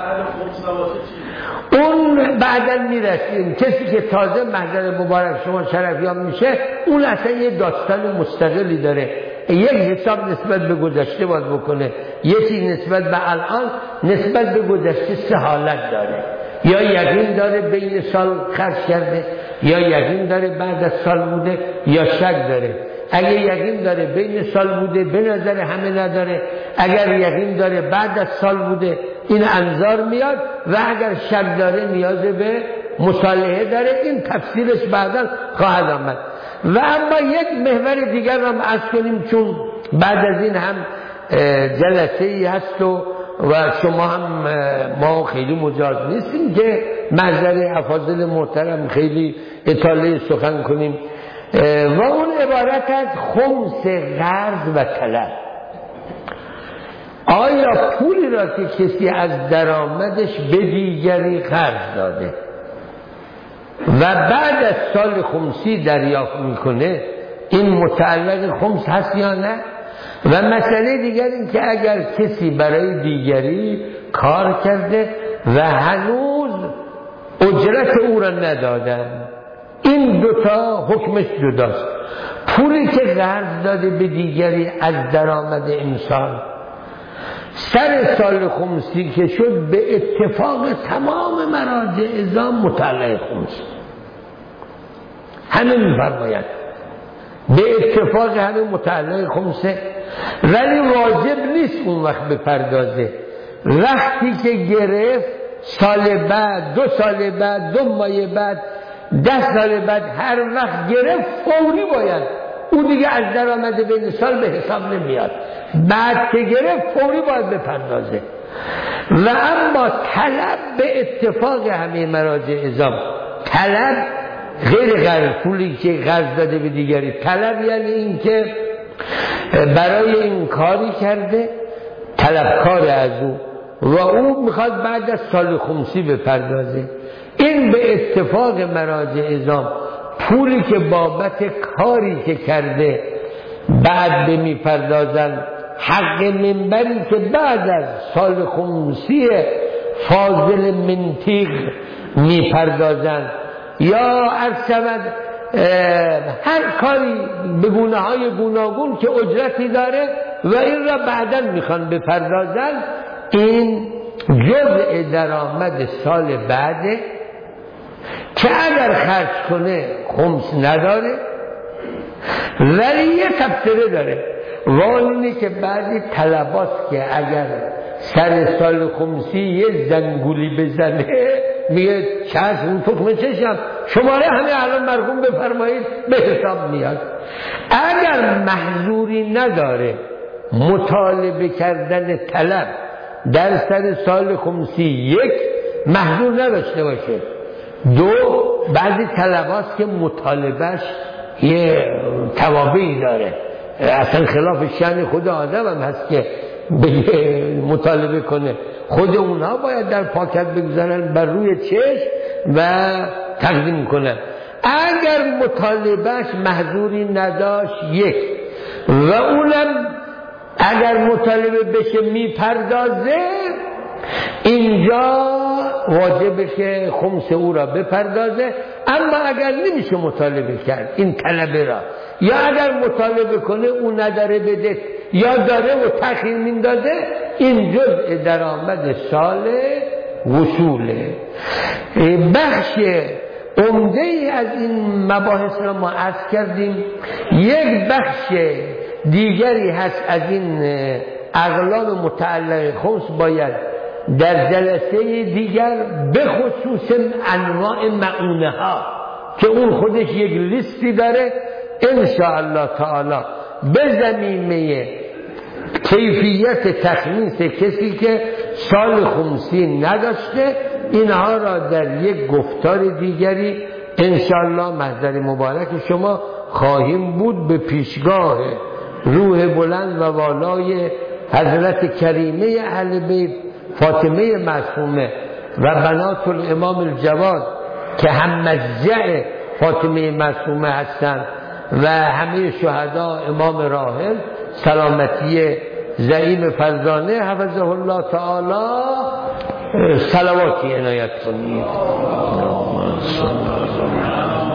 اون بعدا میرسیم. کسی که تازه محضر مبارک شما شرفیان میشه، اون اصلا یه داستان مستقلی داره. یک حساب نسبت به گذشته باید بکنه، یکی نسبت به الان، نسبت به گذشته سه حالت داره. یا یقین داره بین سال خرج کرده، یا یقین داره بعد از سال بوده، یا شک داره. اگر یقین داره بین سال بوده، به نظر همه نداره. اگر یقین داره بعد از سال بوده، این انظار میاد. و اگر شک داره نیاز به مصالحه داره. این تفسیرش بعدا خواهد آمد. و اما یک محور دیگر را عرض کنیم، چون بعد از این هم جلسه ای هست و و شما هم ما خیلی مجاز نیستیم که محضر افاضل محترم خیلی اطاله سخن کنیم. و اون عبارت از خمس قرض و طلب. آیا پولی را که کسی از درآمدش به دیگری قرض داده و بعد از سال خمسی دریافت میکنه، این متعلق خمس هست یا نه؟ و مسئله دیگر این که اگر کسی برای دیگری کار کرده و هنوز اجرت او را ندادن، این دوتا حکمش جداست. پولی که قرض داده به دیگری از درآمد انسان سر سال خمسی که شد به اتفاق تمام مراجع اعظام متعلق خمس، همه می‌فرمایند به اتفاق همه متعلق خمسه، ولی واجب نیست اون وقت بپردازه. وقتی که گرفت سال بعد، دو سال بعد، دو ماه بعد، ده سال بعد، هر وقت گرفت فوری باید، او دیگه از درآمد بین سال به حساب نمیاد. بعد که گرفت فوری باید بپردازه. و اما طلب به اتفاق همه مراجع اعظام، طلب غیر قرض، پولی که قرض داده به دیگری، طلب یعنی این که برای این کاری کرده، طلبکار از او و او میخواد بعد از سال خمسی بپردازه. این به اتفاق مراجع اعظام پولی که بابت کاری که کرده بعد به میپردازن، حق منبری که بعد از سال خمسی فاضل منطق میپردازن، یا ارسمد هر کاری به گونه های گوناگون که اجرتی داره و این را بعداً میخوان بپردازن، این جزء درآمد سال بعده که اگر خرج کنه خمس نداره، ولی یه تفسیره داره. وانینه که بعضی طلباست که اگر سر سال خمسی یه زنگولی بزنه میگه چشم تخم چشم شماره همه الان مرحوم بفرمایید به حساب میاد. اگر محظوری نداره مطالبه کردن طلب در سر سال خمسی، یک محظور نداشته باشه، دو بعضی طلباست که مطالبهش یه توابعی داره، اصلا خلاف شأن خود آدم هم هست که مطالبه کنه، خود اونها باید در پاکت بگذارن بر روی چشم و تقدیم کنن. اگر مطالبهش محظوری نداشت یک، و اونم اگر مطالبه بشه میپردازه، اینجا واجبه که خمس او را بپردازه. اما اگر نمیشه مطالبه کرد این طلبه را، یا اگر مطالبه کنه او نداره بده یا داره و تأخیر میندازه، این جزء درآمد سال وصوله. بخش عمده ای از این مباحث را ما عرض کردیم. یک بخش دیگری هست از این اغلال متعلق خمس باید در جلسه دیگر به خصوص انواع معونه ها که اون خودش یک لیستی داره ان شاء الله تعالی به زمینه کیفیت تخمیس کسی که سال خمسی نداشته، اینها را در یک گفتار دیگری ان شاء الله محضر مبارک شما خواهیم بود به پیشگاه روح بلند و والای حضرت کریمه اهل بیت فاطمه معصومه و بنات الامام الجواد که هم مجزع فاطمه معصومه هستند و همه شهدا امام راحل سلامتی زعیم فرزانه حفظه الله تعالی صلواتی عنایت کنید.